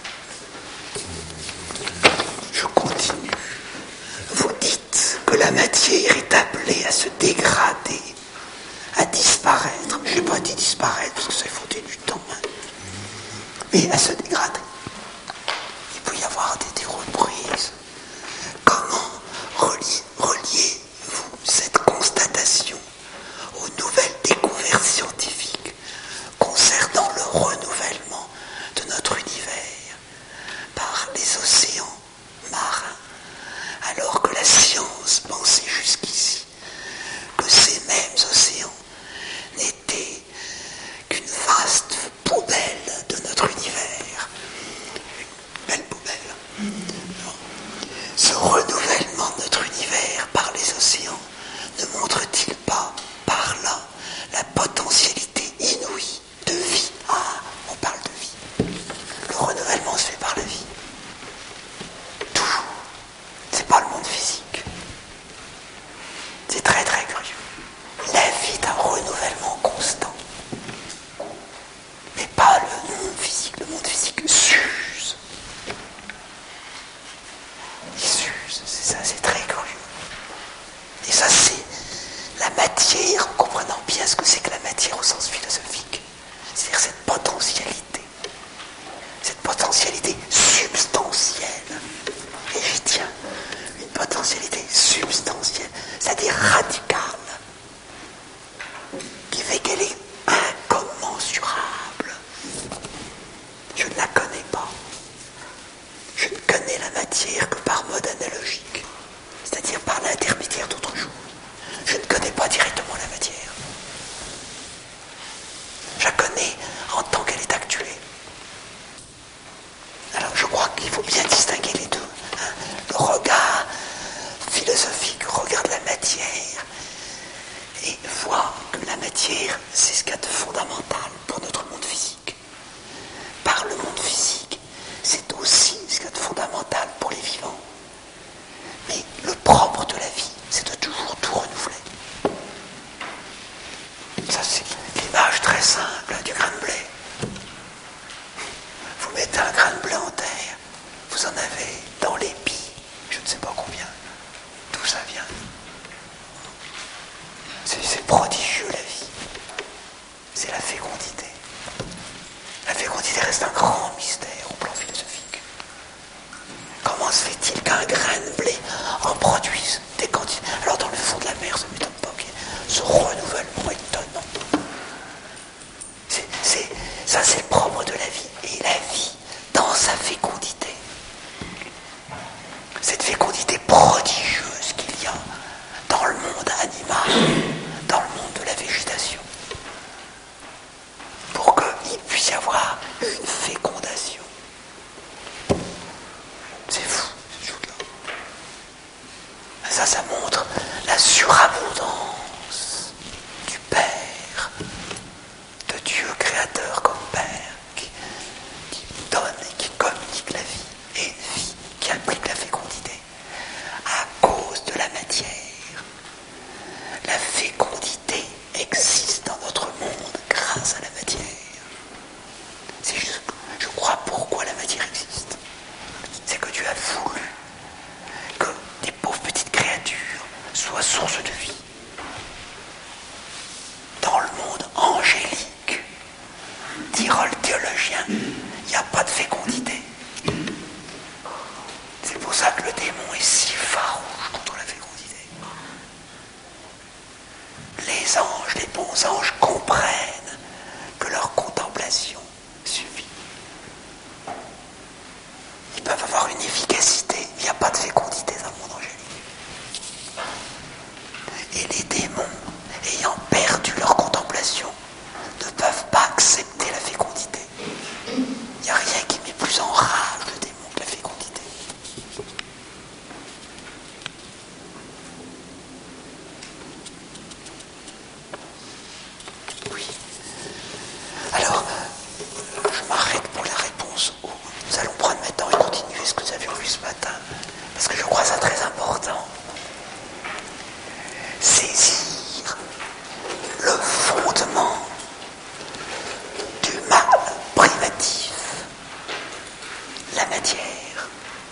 Je continue. Vous dites que la matière est appelée à se dégrader, à disparaître. Je n'ai pas dit disparaître parce que ça faut du temps. Mais à se dégrader. Il peut y avoir des reprises. Comment reliez-vous cette constatation aux nouvelles découvertes scientifiques concernant le renouvellement de notre univers par les océans marins, alors que la science pensait jusqu'ici que ces mêmes océans n'étaient qu'une vaste poubelle de notre univers, qui fait qu'elle est incommensurable. Je ne la connais pas. Je ne connais la matière que par mode analogique, c'est-à-dire par l'intermédiaire d'autres choses. Je ne connais pas directement la matière. Je la connais en tant qu'elle est actuée. Alors je crois qu'il faut bien distinguer les deux. Le regard philosophique regarde la matière et voit que la matière, c'est ce qu'il y a de fondamental pour notre monde physique. Par le monde physique, c'est aussi ce qu'il y a de fondamental pour les vivants. Mais le propre de la vie, c'est de toujours tout renouveler. Ça, c'est l'image très simple du grain de blé. Vous mettez un grain de blé en terre, vous en avez dans l'épi, je ne sais pas combien. D'où ça vient? C'est prodigieux la vie. C'est la fécondité. La fécondité reste un grand mystère au plan philosophique. Comment se fait-il qu'un grain de blé en produise des quantités? Alors dans le fond de la mer, ça ne m'étonne pas qu'il y ait ce renouvellement étonnant. Ça c'est le propre de la vie. Et la vie, dans sa fécondité, cette fécondité prodigieuse qu'il y a dans le monde animal, dans le monde de la végétation, pour qu'il puisse y avoir une fécondation. C'est fou, ce truc-là. Ça montre la surabondance du Père, de Dieu créateur comme Père, qui donne et qui communique la vie, et une vie qui applique la fécondité à cause de la matière. La fécondité existe dans notre monde grâce à la matière. C'est juste, je crois, pourquoi la matière existe. C'est que Dieu a voulu que des pauvres petites créatures soient source de vie. Dans le monde angélique, dira le théologien, il n'y a pas de fécondité. C'est pour ça que le démon est si farouche contre la fécondité. Les anges, les bons anges comprennent que leur contemplation suffit. Ils peuvent avoir une efficacité, mais il n'y a pas de fécondité dans le monde angélique. Et les démons, ayant perdu leur contemplation, ne peuvent pas accepter la fécondité. Il n'y a rien qui met plus en rage le démon que la fécondité. Oui. Alors, je m'arrête pour la réponse. Nous allons prendre maintenant et continuer ce que nous avions vu ce matin, parce que je crois ça très important. Saisir le fondement du mal privatif, la matière,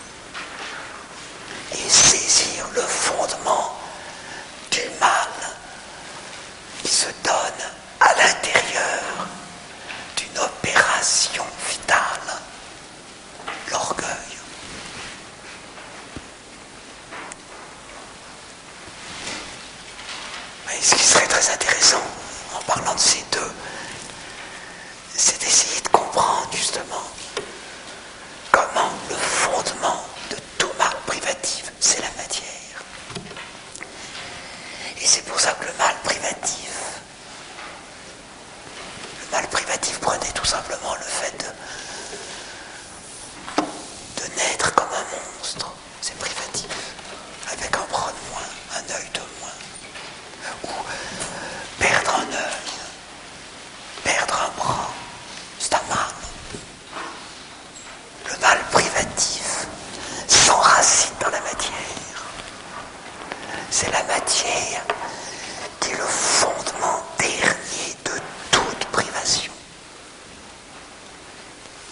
et saisir le fondement du mal qui se donne à l'intérieur d'une opération vitale, l'orgueil. Et ce qui serait très intéressant en parlant de ces deux, c'est d'essayer de comprendre justement comment le fondement de tout mal privatif, c'est la matière. Et c'est pour ça que le mal privatif prenait tout simplement le fait de naître comme un monstre. C'est privatif, avec un bras de moins, un œil de moins. Ou perdre un œil, perdre un bras, c'est un mal. Le mal privatif s'enracine dans la matière. C'est la matière qui est le fondement dernier de toute privation.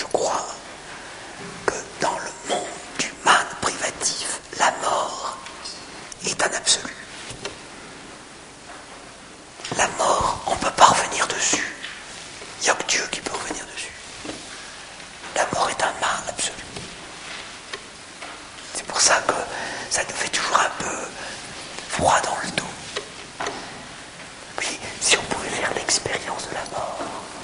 crois que dans le monde du mal privatif, la mort est un absolu. La mort, on ne peut pas revenir dessus. Il n'y a que Dieu qui peut revenir dessus. La mort est un mal absolu. C'est pour ça que ça nous fait toujours un peu froid dans le dos. Puis, si on pouvait faire l'expérience de la mort,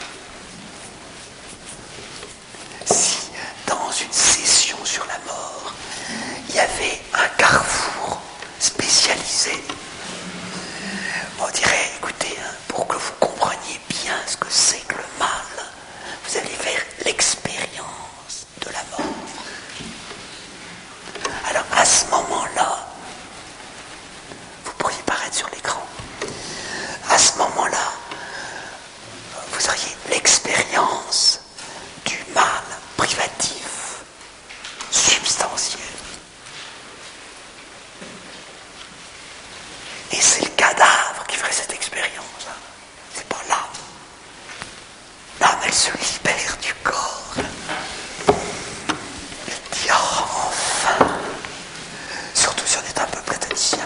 si dans une session sur la mort, il y avait un carrefour spécialisé, on dirait, écoutez, pour que vous compreniez bien ce que c'est que le mal, vous allez faire l'expérience de la mort. Alors à ce moment-là, vous pourriez paraître sur l'écran, à ce moment-là, vous auriez l'expérience du mal privatif, substantiel. Et c'est le cadavre qui ferait cette expérience. C'est pas l'âme. L'âme, elle se libère du corps. Elle dit, oh, enfin. Surtout si on est un peu platonicien.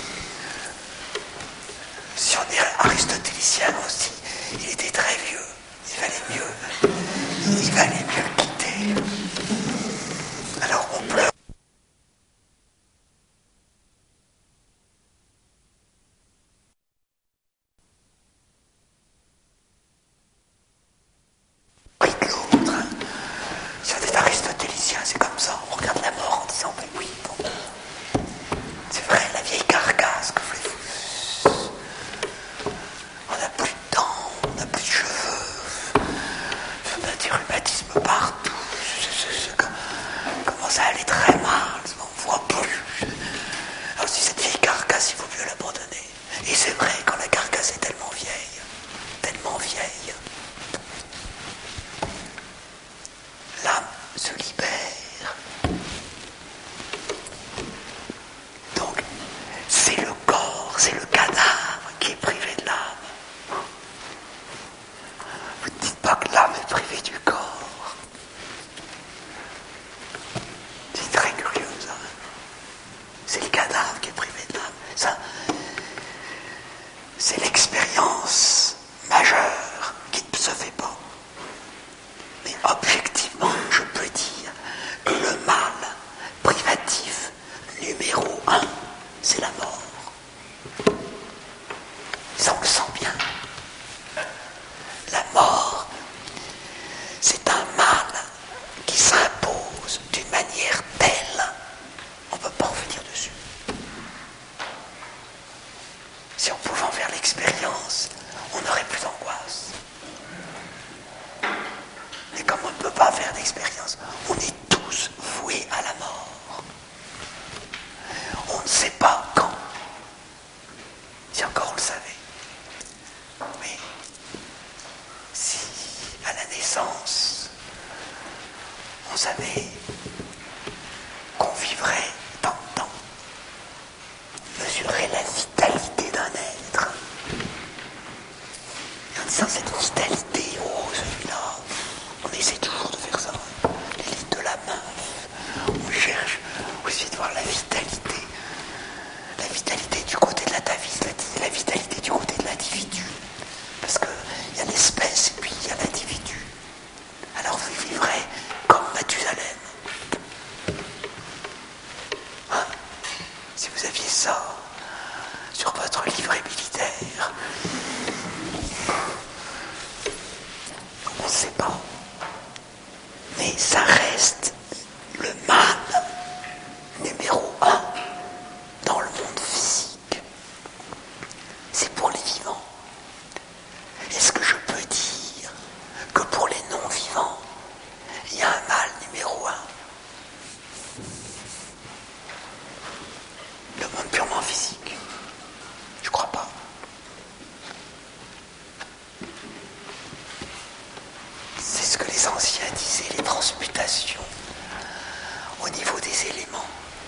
Si on est aristotélicien aussi, il était très vieux. Il valait mieux le quitter. Alors on pleure. Pris de l'autre. Si on est aristotélicien, c'est comme ça. On regarde la mort en disant, mais oui, bon. C'est vrai, la vieille carcasse, que voulez-vous? On n'a plus de dents, on n'a plus de cheveux. On a des rhumatismes partout. Ça commence à aller très mal. On ne voit plus. Alors si cette vieille carcasse, il vaut mieux l'abandonner. Et c'est vrai, quand la carcasse est tellement vieille, l'âme se libère. Donc, c'est le corps, c'est le cadavre qui est privé de l'âme. Vous ne dites pas que l'âme est privée du corps. C'est très curieux, ça. C'est le cadavre qui est privé de l'âme. Ça, c'est l'expérience majeure qui ne se fait pas. Mais objectivement, je peux dire que le mal privatif numéro 1, c'est la mort. Ça, on le sent bien. La mort, c'est un mal qui s'impose d'une manière telle, on ne peut pas revenir dessus. Si on pouvait en faire l'expérience, on n'aurait plus d'angoisse. Et comme on ne peut pas faire d'expérience, on est tous voués à la mort. On ne sait pas quand. Si encore on le savait. Mais si à la naissance, on savait qu'on vivrait tant de temps, mesurer la vitalité d'un être, et en disant cette vitalité, oh celui-là, on essaie toujours de faire ça, l'élite de la main, on cherche aussi de voir la vitalité du côté de l'atavisme, la vitalité du côté de l'individu, parce qu'il y a l'espèce et puis il y a l'individu. Alors vous vivrez comme Mathusalem. Hein? Si vous aviez ça sur votre livret militaire, on ne sait pas. Mais ça reste le mal numéro 1 dans le monde physique. C'est pour les vivants. Est-ce que je peux dire que pour les non-vivants, il y a un mal numéro 1? Le monde purement physique? Je crois pas. C'est ce que les anciens disaient, les transmutations au niveau des éléments.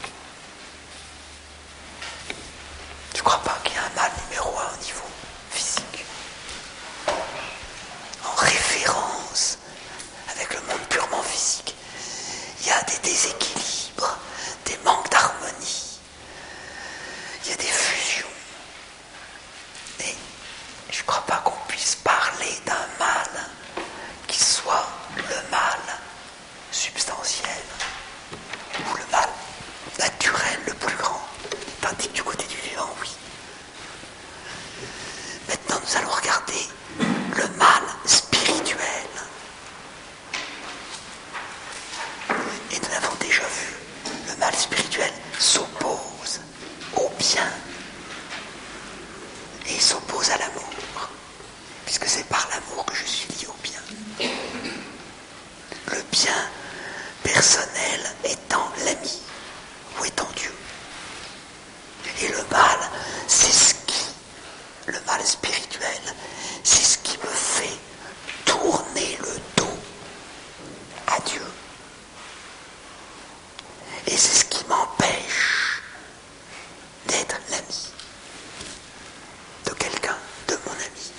Je crois pas qu'il y ait un mal numéro 1 au niveau physique. En référence avec le monde purement Et nous l'avons déjà vu, le mal spirituel s'oppose au bien et il s'oppose à l'amour, puisque c'est par l'amour que je suis lié au bien. Le bien personnel étant l'ami ou étant Dieu. Et le mal, le mal spirituel, c'est ce qui me fait tourner le dos à Dieu. Et c'est ce qui m'empêche d'être l'ami de quelqu'un, de mon ami.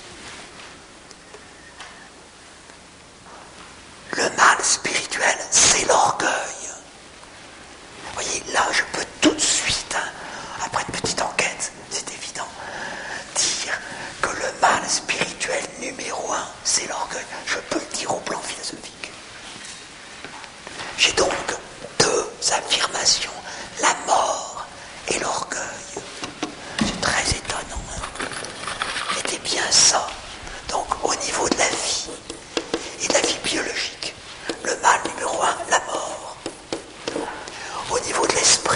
Le mal spirituel, c'est l'orgueil. Vous voyez, là, je peux tout de suite, après une petite enquête, c'est évident, dire que le mal spirituel numéro 1, c'est l'orgueil. Je peux le dire au plan philosophique. J'ai donc deux affirmations, la mort et l'orgueil. C'est très étonnant. C'était bien ça. Donc, au niveau de la vie et de la vie biologique, le mal numéro 1, la mort. Au niveau de l'esprit,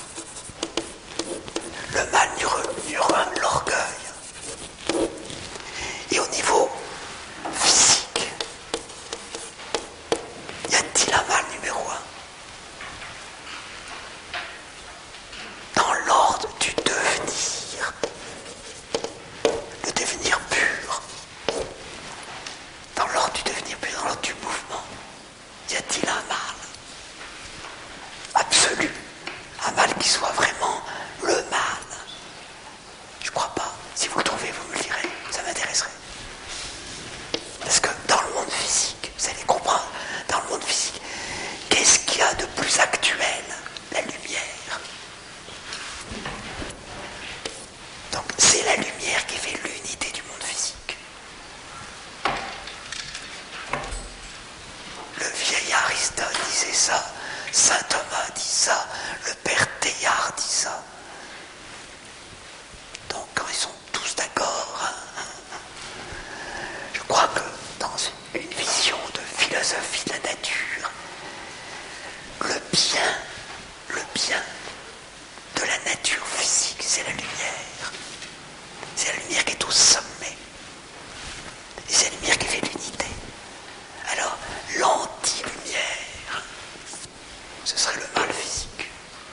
le mal numéro 1, l'orgueil. Et au niveau physique, y a-t-il un mal numéro 1? Dans l'ordre du devenir, le devenir pur, dans l'ordre du devenir pur, dans l'ordre du mouvement, y a-t-il un mal absolu, un mal qui soit vraiment le mal? Je crois pas. Si vous le trouvez, vous me le direz, ça m'intéresserait. Parce que dans le monde physique, vous allez comprendre, dans le monde physique, qu'est-ce qu'il y a de plus actuel? La lumière. Donc c'est la lumière qui fait l'unité du monde physique. Le vieil Aristote disait ça, saint Thomas dit ça, le père Teilhard dit ça. Donc quand ils sont tous d'accord, je crois que dans une vision de philosophie de la nature, le bien de la nature physique, c'est la lumière. C'est la lumière qui est au sommet. Et c'est la lumière qui fait l'unité. Alors, l'anti-lumière, ce serait le mal physique.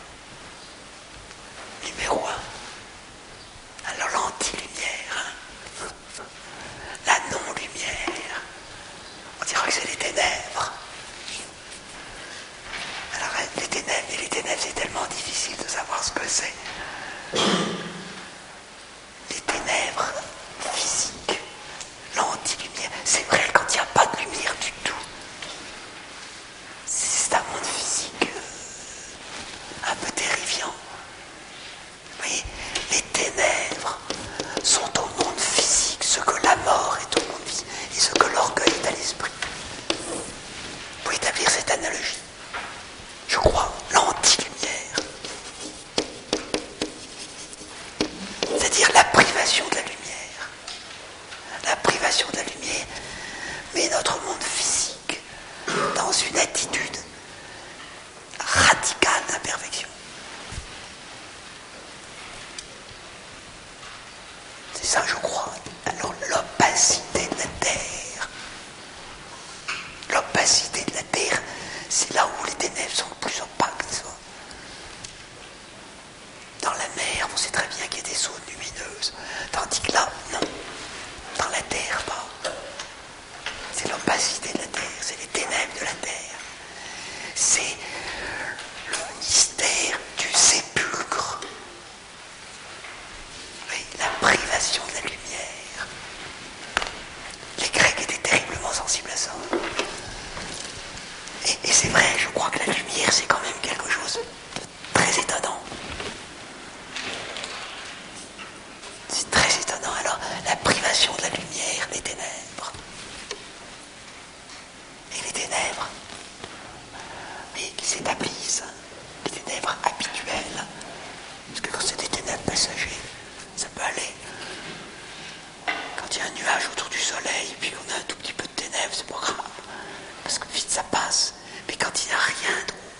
Numéro 1. Alors, l'anti-lumière, la non-lumière, on dirait que c'est les ténèbres. Alors, les ténèbres, c'est tellement difficile de savoir ce que c'est. Les ténèbres physiques, l'anti-lumière, c'est vrai quand il n'y a pas de lumière du tout. C'est un monde physique un peu terrifiant. Vous voyez, les ténèbres sont au monde physique ce que la mort est au monde physique et ce que l'orgueil est à l'esprit. Pour établir cette analogie, je crois, l'anti-lumière, c'est-à-dire la privation de la lumière. La privation de la lumière met notre monde physique dans une attitude radicale d'imperfection. C'est ça, je crois. Alors, l'opacité de la terre. L'opacité de la terre, c'est là où les ténèbres sont le plus opaques. Dans la mer, on sait très bien qu'il y a des zones lumineuses. Tandis que là, non. Dans la terre, pas. C'est l'opacité de la terre, c'est les ténèbres de la terre. C'est le mystère du sépulcre. Oui, la privation de la lumière. Les Grecs étaient terriblement sensibles à ça. Et c'est vrai, je crois que la lumière, c'est quand même quelque chose de très étonnant. C'est très étonnant. Alors, la privation de la lumière, les ténèbres. Et les ténèbres, mais qui s'établissent, les ténèbres habituelles. Parce que quand c'est des ténèbres passagers, ça peut aller. Quand il y a un nuage autour du soleil, puis qu'on a un tout petit peu de ténèbres, c'est pas grave. Parce que vite ça passe. Mais quand il n'y a rien d'autre,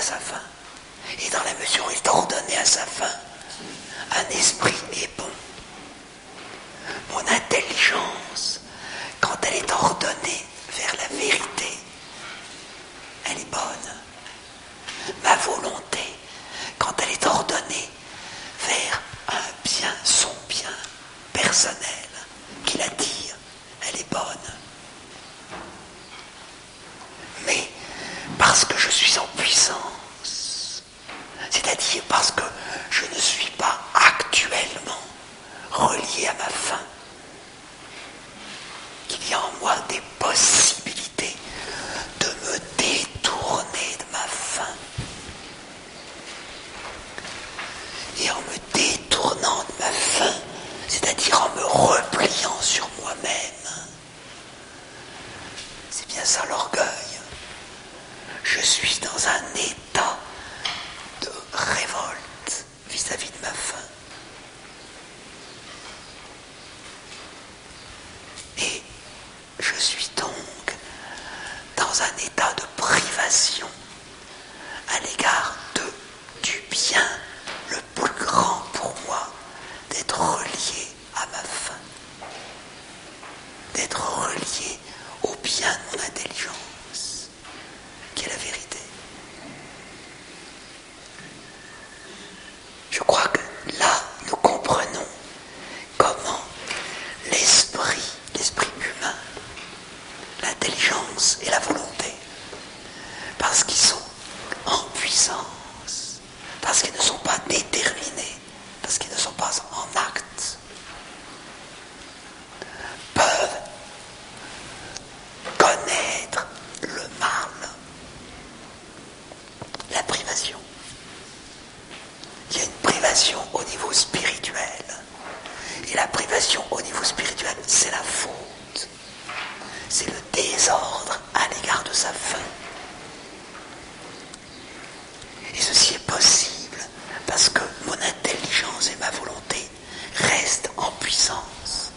sa fin. Et dans la mesure où il est ordonné à sa fin, un esprit est bon. Mon intelligence, quand elle est ordonnée vers la vérité, elle est bonne. Ma volonté, quand elle est ordonnée vers un bien, son bien personnel, qui l'attire, elle est bonne. Mais parce que je suis en puissance, c'est-à-dire parce que je ne suis pas actuellement relié à ma fin, qu'il y a en moi des possibilités de me détourner de ma fin. Et en me détournant de ma fin, c'est-à-dire en me repliant sur moi-même, c'est bien ça l'orgueil. Je suis dans un état de révolte vis-à-vis de ma fin. Et je suis donc dans un état de privation à l'égard du bien le plus grand pour moi, d'être relié à ma fin, d'être relié au bien de mon intelligence, qui est la vérité. Je crois que là, nous comprenons comment l'esprit humain, l'intelligence et la volonté, parce qu'ils sont en puissance, parce qu'ils ne sont pas déterminés, parce qu'ils ne sont pas en acte, peuvent connaître le mal, la privation. Il y a une privation au niveau spirituel. Et la privation au niveau spirituel, c'est la faute. C'est le désordre à l'égard de sa fin. Et ceci est possible parce que mon intelligence et ma volonté restent en puissance.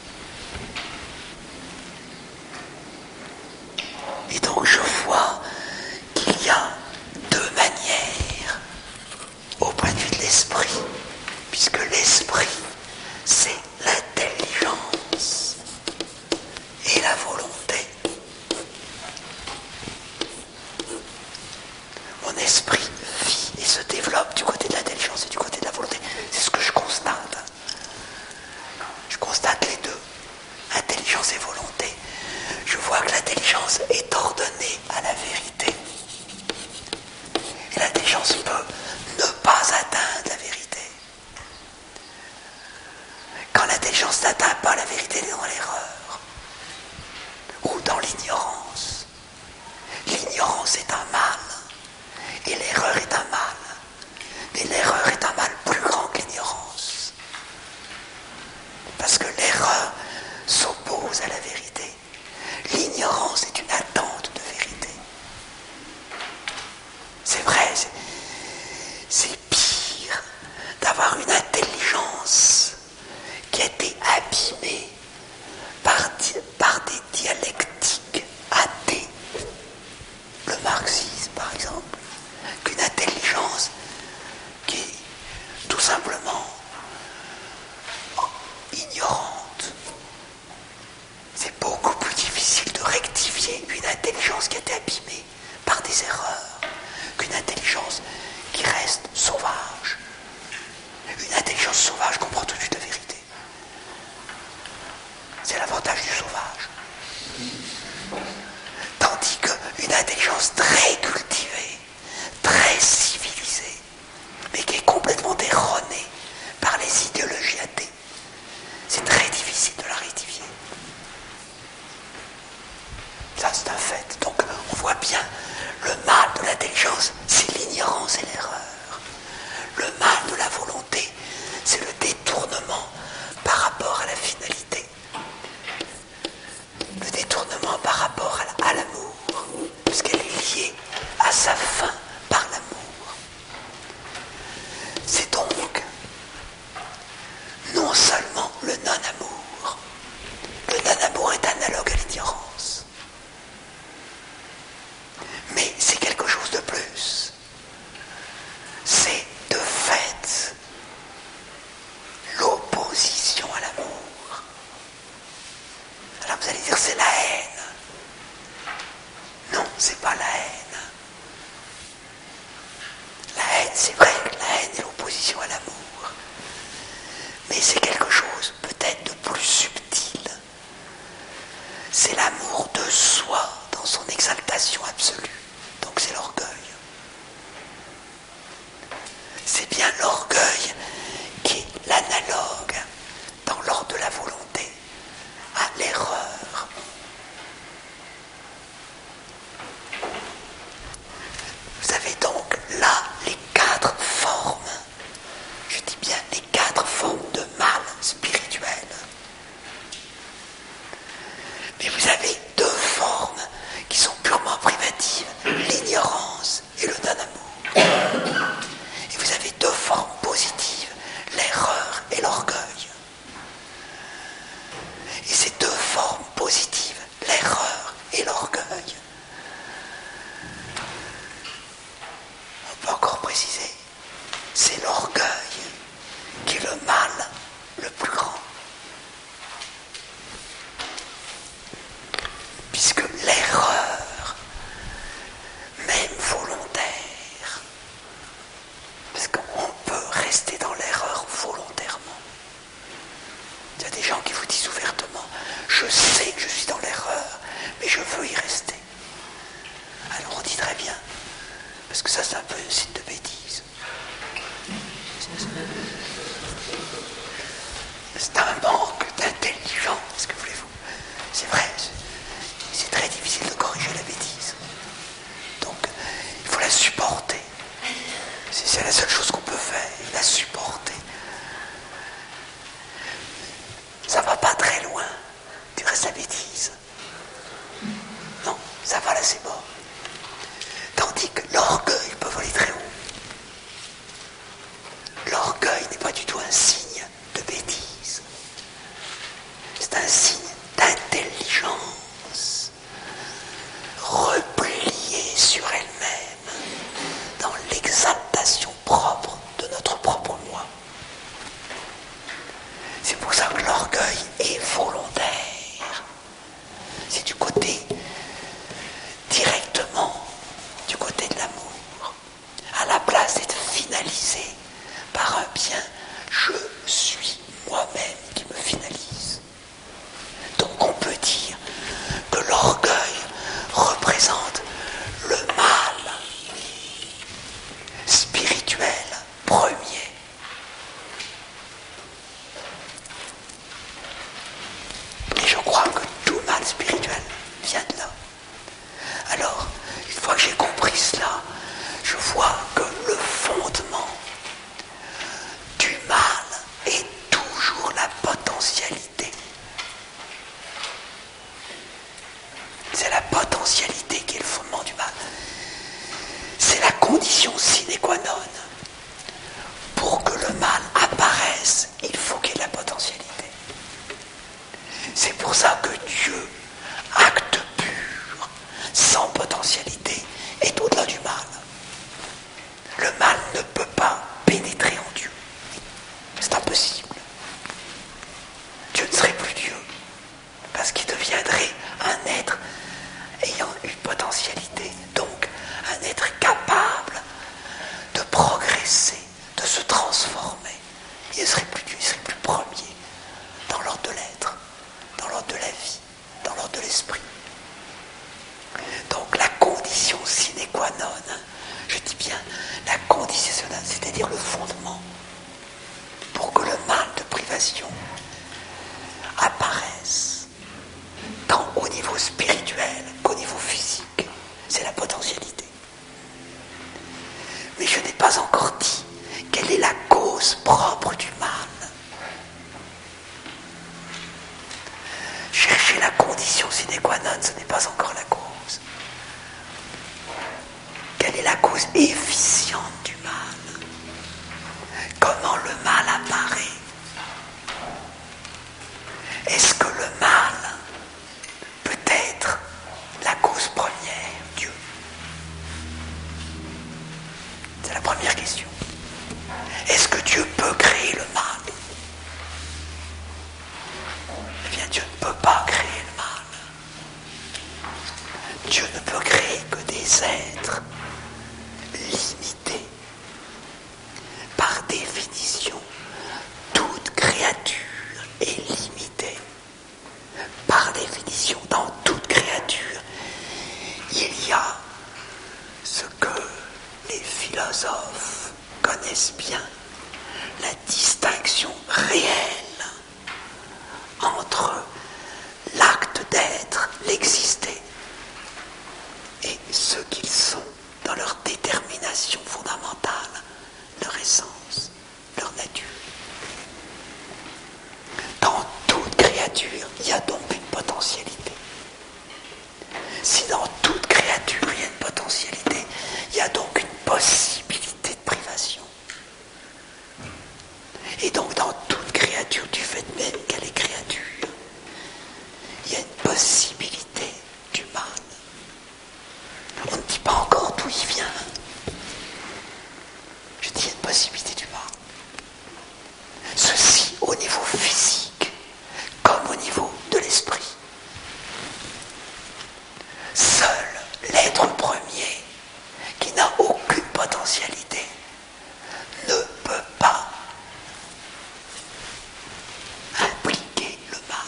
Et donc je vois qu'il y a deux manières au point de vue de l'esprit, puisque l'esprit, c'est l'intelligence et la volonté. Mon esprit vit et se développe du côté de l'intelligence et du côté de la volonté. C'est ce que je constate. Je constate les deux, intelligence et volonté. Je vois que l'intelligence est ordonnée à la vérité. Et l'intelligence peut ne pas atteindre la vérité. Quand l'intelligence n'atteint pas la vérité, elle est dans l'erreur ou dans l'ignorance. L'ignorance est un mal et l'erreur est un mal. Mais l'erreur est un mal plus grand que l'ignorance. Parce que l'erreur s'oppose à la vérité. L'ignorance est une attente de vérité. C'est vrai, c'est pire d'avoir une intelligence qui a été abîmée par des dialectiques athées, le marxisme par exemple, qu'une intelligence qui est tout simplement ignorante. C'est beaucoup plus difficile de rectifier une intelligence qui a été abîmée par des erreurs qu'une intelligence qui reste sauvage. Une intelligence sauvage comprend tout de suite la vérité. C'est l'avantage du sauvage. Tandis qu'une intelligence très cultivée, très civilisée, mais qui est complètement erronée par les idéologies athées, c'est très difficile de la rectifier. Ça, c'est un fait. Donc, on voit bien, le mal de l'intelligence, c'est l'ignorance et l'erreur. Le mal de la volonté, c'est le détournement par rapport à la finalité. Le détournement par rapport à l'amour, puisqu'elle est liée à sa fin par l'amour. C'est donc non seulement le non-amour. Le non-amour est analogue à l'ignorance. Mais c'est quelque chose de plus. pas la haine. La haine, c'est vrai que la haine est l'opposition à l'amour. Mais c'est quelque chose peut-être de plus subtil. C'est l'amour de soi dans son exaltation absolue. Donc c'est l'orgueil. C'est bien l'orgueil qui est l'analogue dans l'ordre de la volonté à l'erreur. Vous avez donc là les 4 formes, je dis bien les 4 formes de mal spirituel. Mais vous avez 2 formes qui sont purement privatives, l'ignorance et le non-amour. Et vous avez 2 formes positives, l'erreur et l'orgueil. Et ces 2 formes positives, l'erreur et l'orgueil, on peut encore préciser, c'est l'orgueil qui est le mal le plus grand. Puisque l'erreur, même volontaire, parce qu'on peut rester dans l'erreur volontairement. Il y a des gens qui vous disent ouvertement, je sais que je suis dans l'erreur, mais je veux y rester. Alors on dit très bien, parce que ça c'est un peu un signe de bêtise. C'est un manque d'intelligence, que voulez-vous. C'est vrai, c'est très difficile de corriger la bêtise. Donc il faut la supporter. C'est la seule chose qu'on peut faire, la supporter. Ça va pas très loin du reste la bêtise. Non, ça va là, c'est mort. Tandis que l'orgueil peut voler très haut. L'orgueil n'est pas du tout un signe de bêtise. C'est un signe d'intelligence, repliée sur elle-même, dans l'exaltation propre de notre propre moi. C'est pour ça que l'orgueil est volontaire. C'est du côté, directement, du côté de l'amour. À la place d'être finalisé par un bien, je suis moi-même qui me finalise. Donc on peut dire que l'orgueil représente le mal spirituel premier. Et je crois que tout mal spirituel vient de là. Alors, une fois que j'ai compris cela, je vois que le fondement du mal est toujours la potentialité. C'est la potentialité qui est le fondement du mal. C'est la condition sine qua non. Pour que le mal apparaisse, il faut qu'il y ait de la potentialité. C'est pour ça que Dieu, acte pur, sans potentialité, est au-delà du mal. Le mal ne peut pas pénétrer en Dieu. C'est impossible. Dieu ne serait plus Dieu, parce qu'il deviendrait un être ayant une potentialité, donc un être capable de progresser, de se transformer. Il ne serait plus Dieu, il serait plus premier dans l'ordre de l'être, dans l'ordre de la vie, dans l'ordre de l'esprit. Donc la condition sine qua non, je dis bien la condition, c'est-à-dire le fondement, pour que le mal de privation apparaisse, tant au niveau spirituel qu'au niveau physique, c'est la potentialité. Mais je n'ai pas encore dit quelle est la cause propre du mal. Chercher la condition sine qua non, ce n'est pas encore la cause. Quelle est la cause efficiente du mal? Comment le mal apparaît? Est-ce que le mal peut être la cause première, Dieu? C'est la première question. Est-ce que Dieu peut créer le mal? Eh bien, Dieu ne peut pas créer le mal. Dieu ne peut créer que des être limité. Par définition, toute créature est limitée. Par définition, dans toute créature, il y a ce que les philosophes connaissent bien, la distinction réelle entre l'acte d'être, l'exister, et ce qu'ils sont dans leur détermination fondamentale, leur essence, leur nature. Dans toute créature, il y a donc une potentialité. Si dans toute créature, il y a une potentialité, il y a donc une possibilité de privation. Et donc dans toute créature, du fait même qu'elle est créature, il y a une possibilité du mal. On ne dit pas encore d'où il vient. Je dis il y a une possibilité du mal. Ceci au niveau physique, comme au niveau de l'esprit. Seul l'être premier, qui n'a aucune potentialité, ne peut pas impliquer le mal.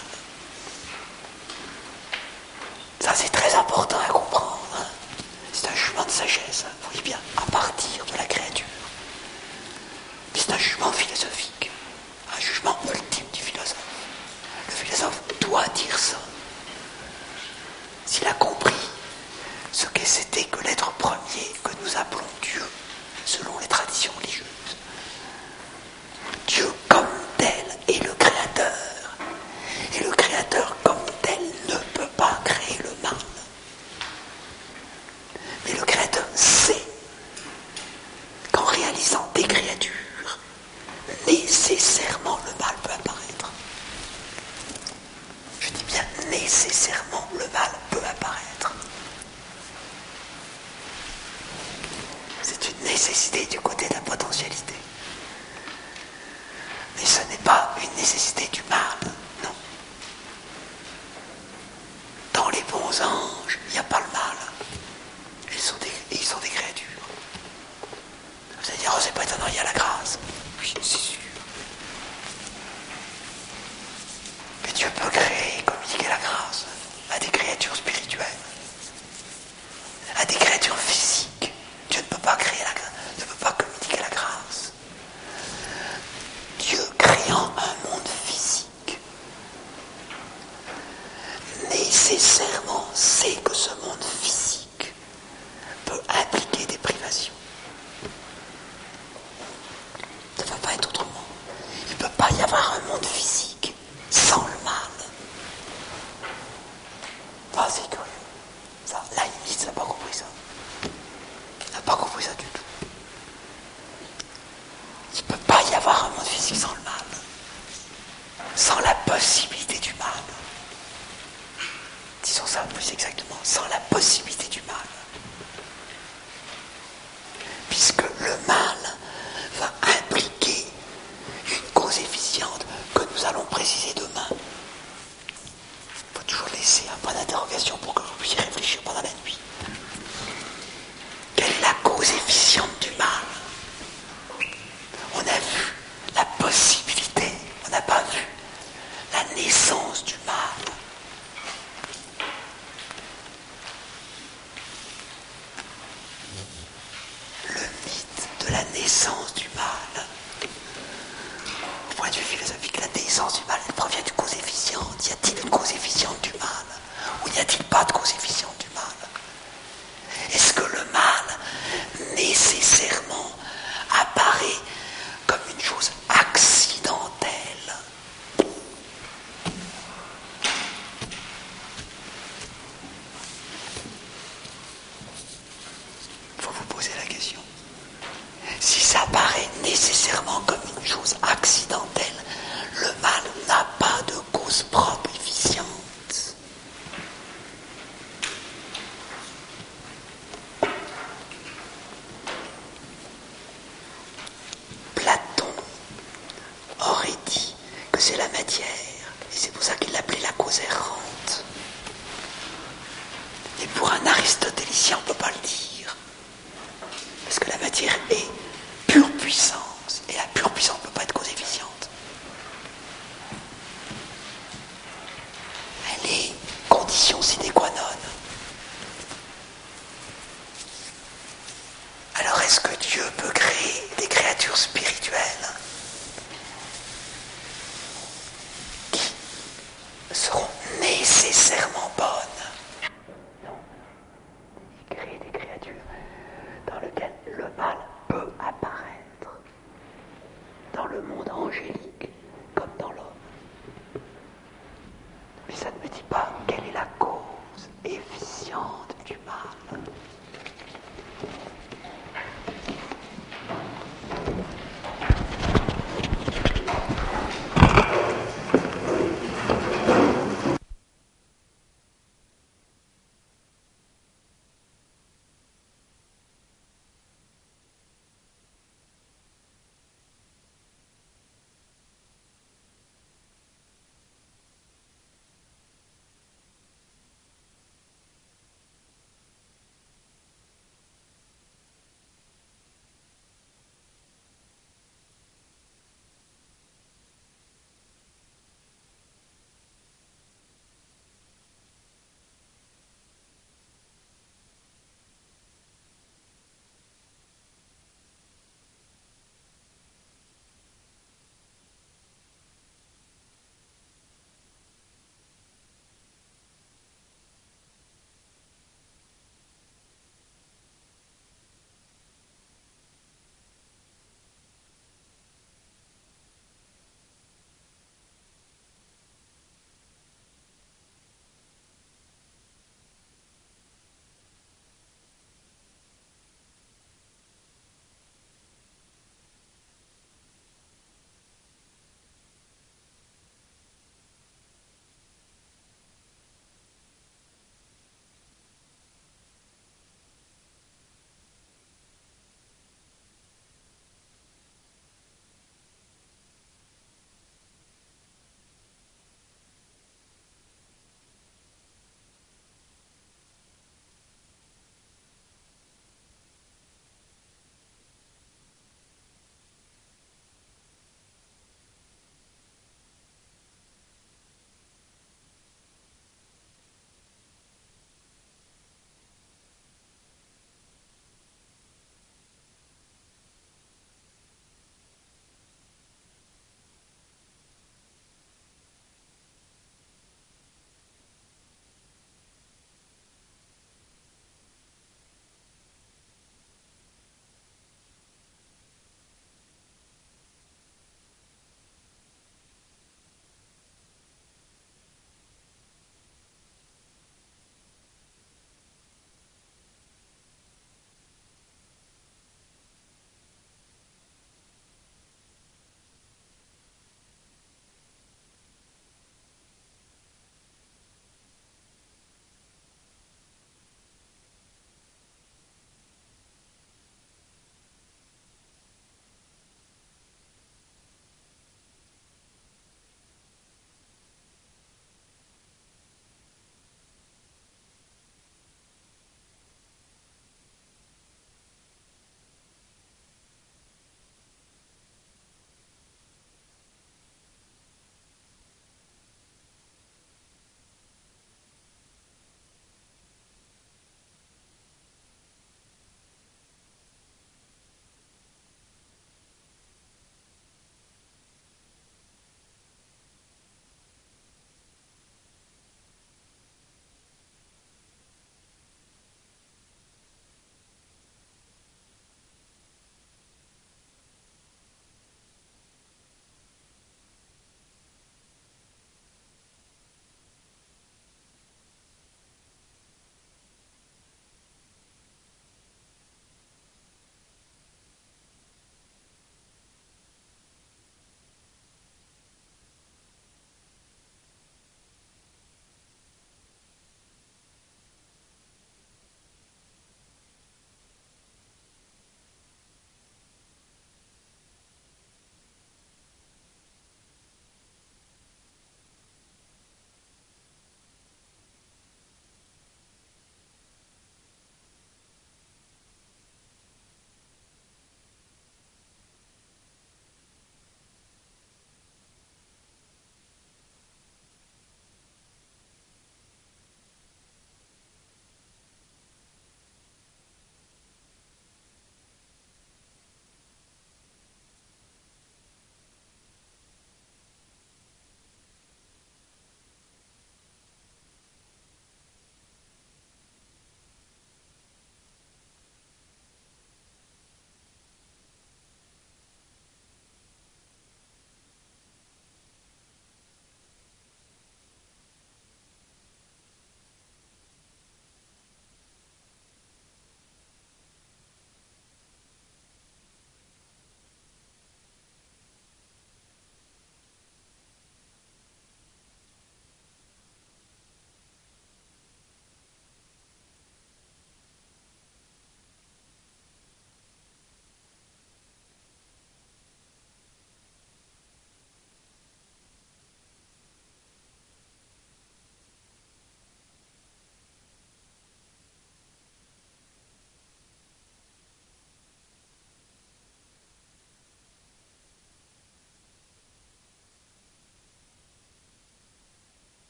Ça, c'est très important à comprendre. C'est un jugement de sagesse, vous voyez bien, à partir de la créature. Mais c'est un jugement philosophique, un jugement ultime du philosophe. Le philosophe doit dire ça. S'il a compris ce que c'était que l'être premier que nous appelons Dieu, selon les traditions religieuses. Dieu comme tel est le Créateur, et le Créateur comme tel ne peut pas créer le mal. Mais le Créateur sait qu'en réalisant des créatures, nécessairement le mal peut apparaître. Je dis bien nécessairement le mal peut apparaître. C'est une nécessité du côté de la potentialité. Mais ce n'est pas une nécessité du mal, non. Dans les bons anges, il n'y a pas le mal. Ils sont des créatures. Vous allez dire, oh c'est pas étonnant, il y a la grâce. Oui, c'est sûr. Mais Dieu peut créer et communiquer la grâce à des créatures spirituelles, à des créatures physiques. Dieu ne peut pas créer la grâce, ne peut pas communiquer la grâce. Dieu créant un monde physique, nécessairement sait que ce monde physique peut impliquer des privations. Ça ne va pas être autrement. Il ne peut pas y avoir un monde physique sans le mal. Ah, c'est curieux. Ça, Leibniz n'a pas compris ça. Il n'a pas compris ça du tout. Il ne peut pas y avoir un monde physique sans le mal. Sans la possibilité du mal. Disons ça plus exactement. Sans la possibilité du mal. Puisque le mal va impliquer une cause efficiente que nous allons préciser demain. Il faut toujours laisser un point d'interrogation pour que vous puissiez réfléchir pendant la nuit. Quelle est la cause efficiente du mal? On a vu la possibilité, on n'a pas vu la naissance du mal. Le mythe de la naissance du mal. Au point de vue philosophique, la naissance du mal, elle provient d'une cause efficiente. Y a-t-il une cause efficiente du mal? Ou n'y a-t-il pas de cause efficiente du mal? Est-ce que le mal, nécessairement, apparaît comme une chose accidentelle? Il faut vous poser la question. Si ça apparaît nécessairement comme une chose accidentelle, le mal puissance. Et la pure puissance ne peut pas être cause efficiente. Elle est condition sine qua non. Alors est-ce que Dieu peut créer des créatures spirituelles qui seront nécessairement bonnes? Non. Il crée des créatures dans lesquelles le mal peut apparaître. Dans le monde angélique,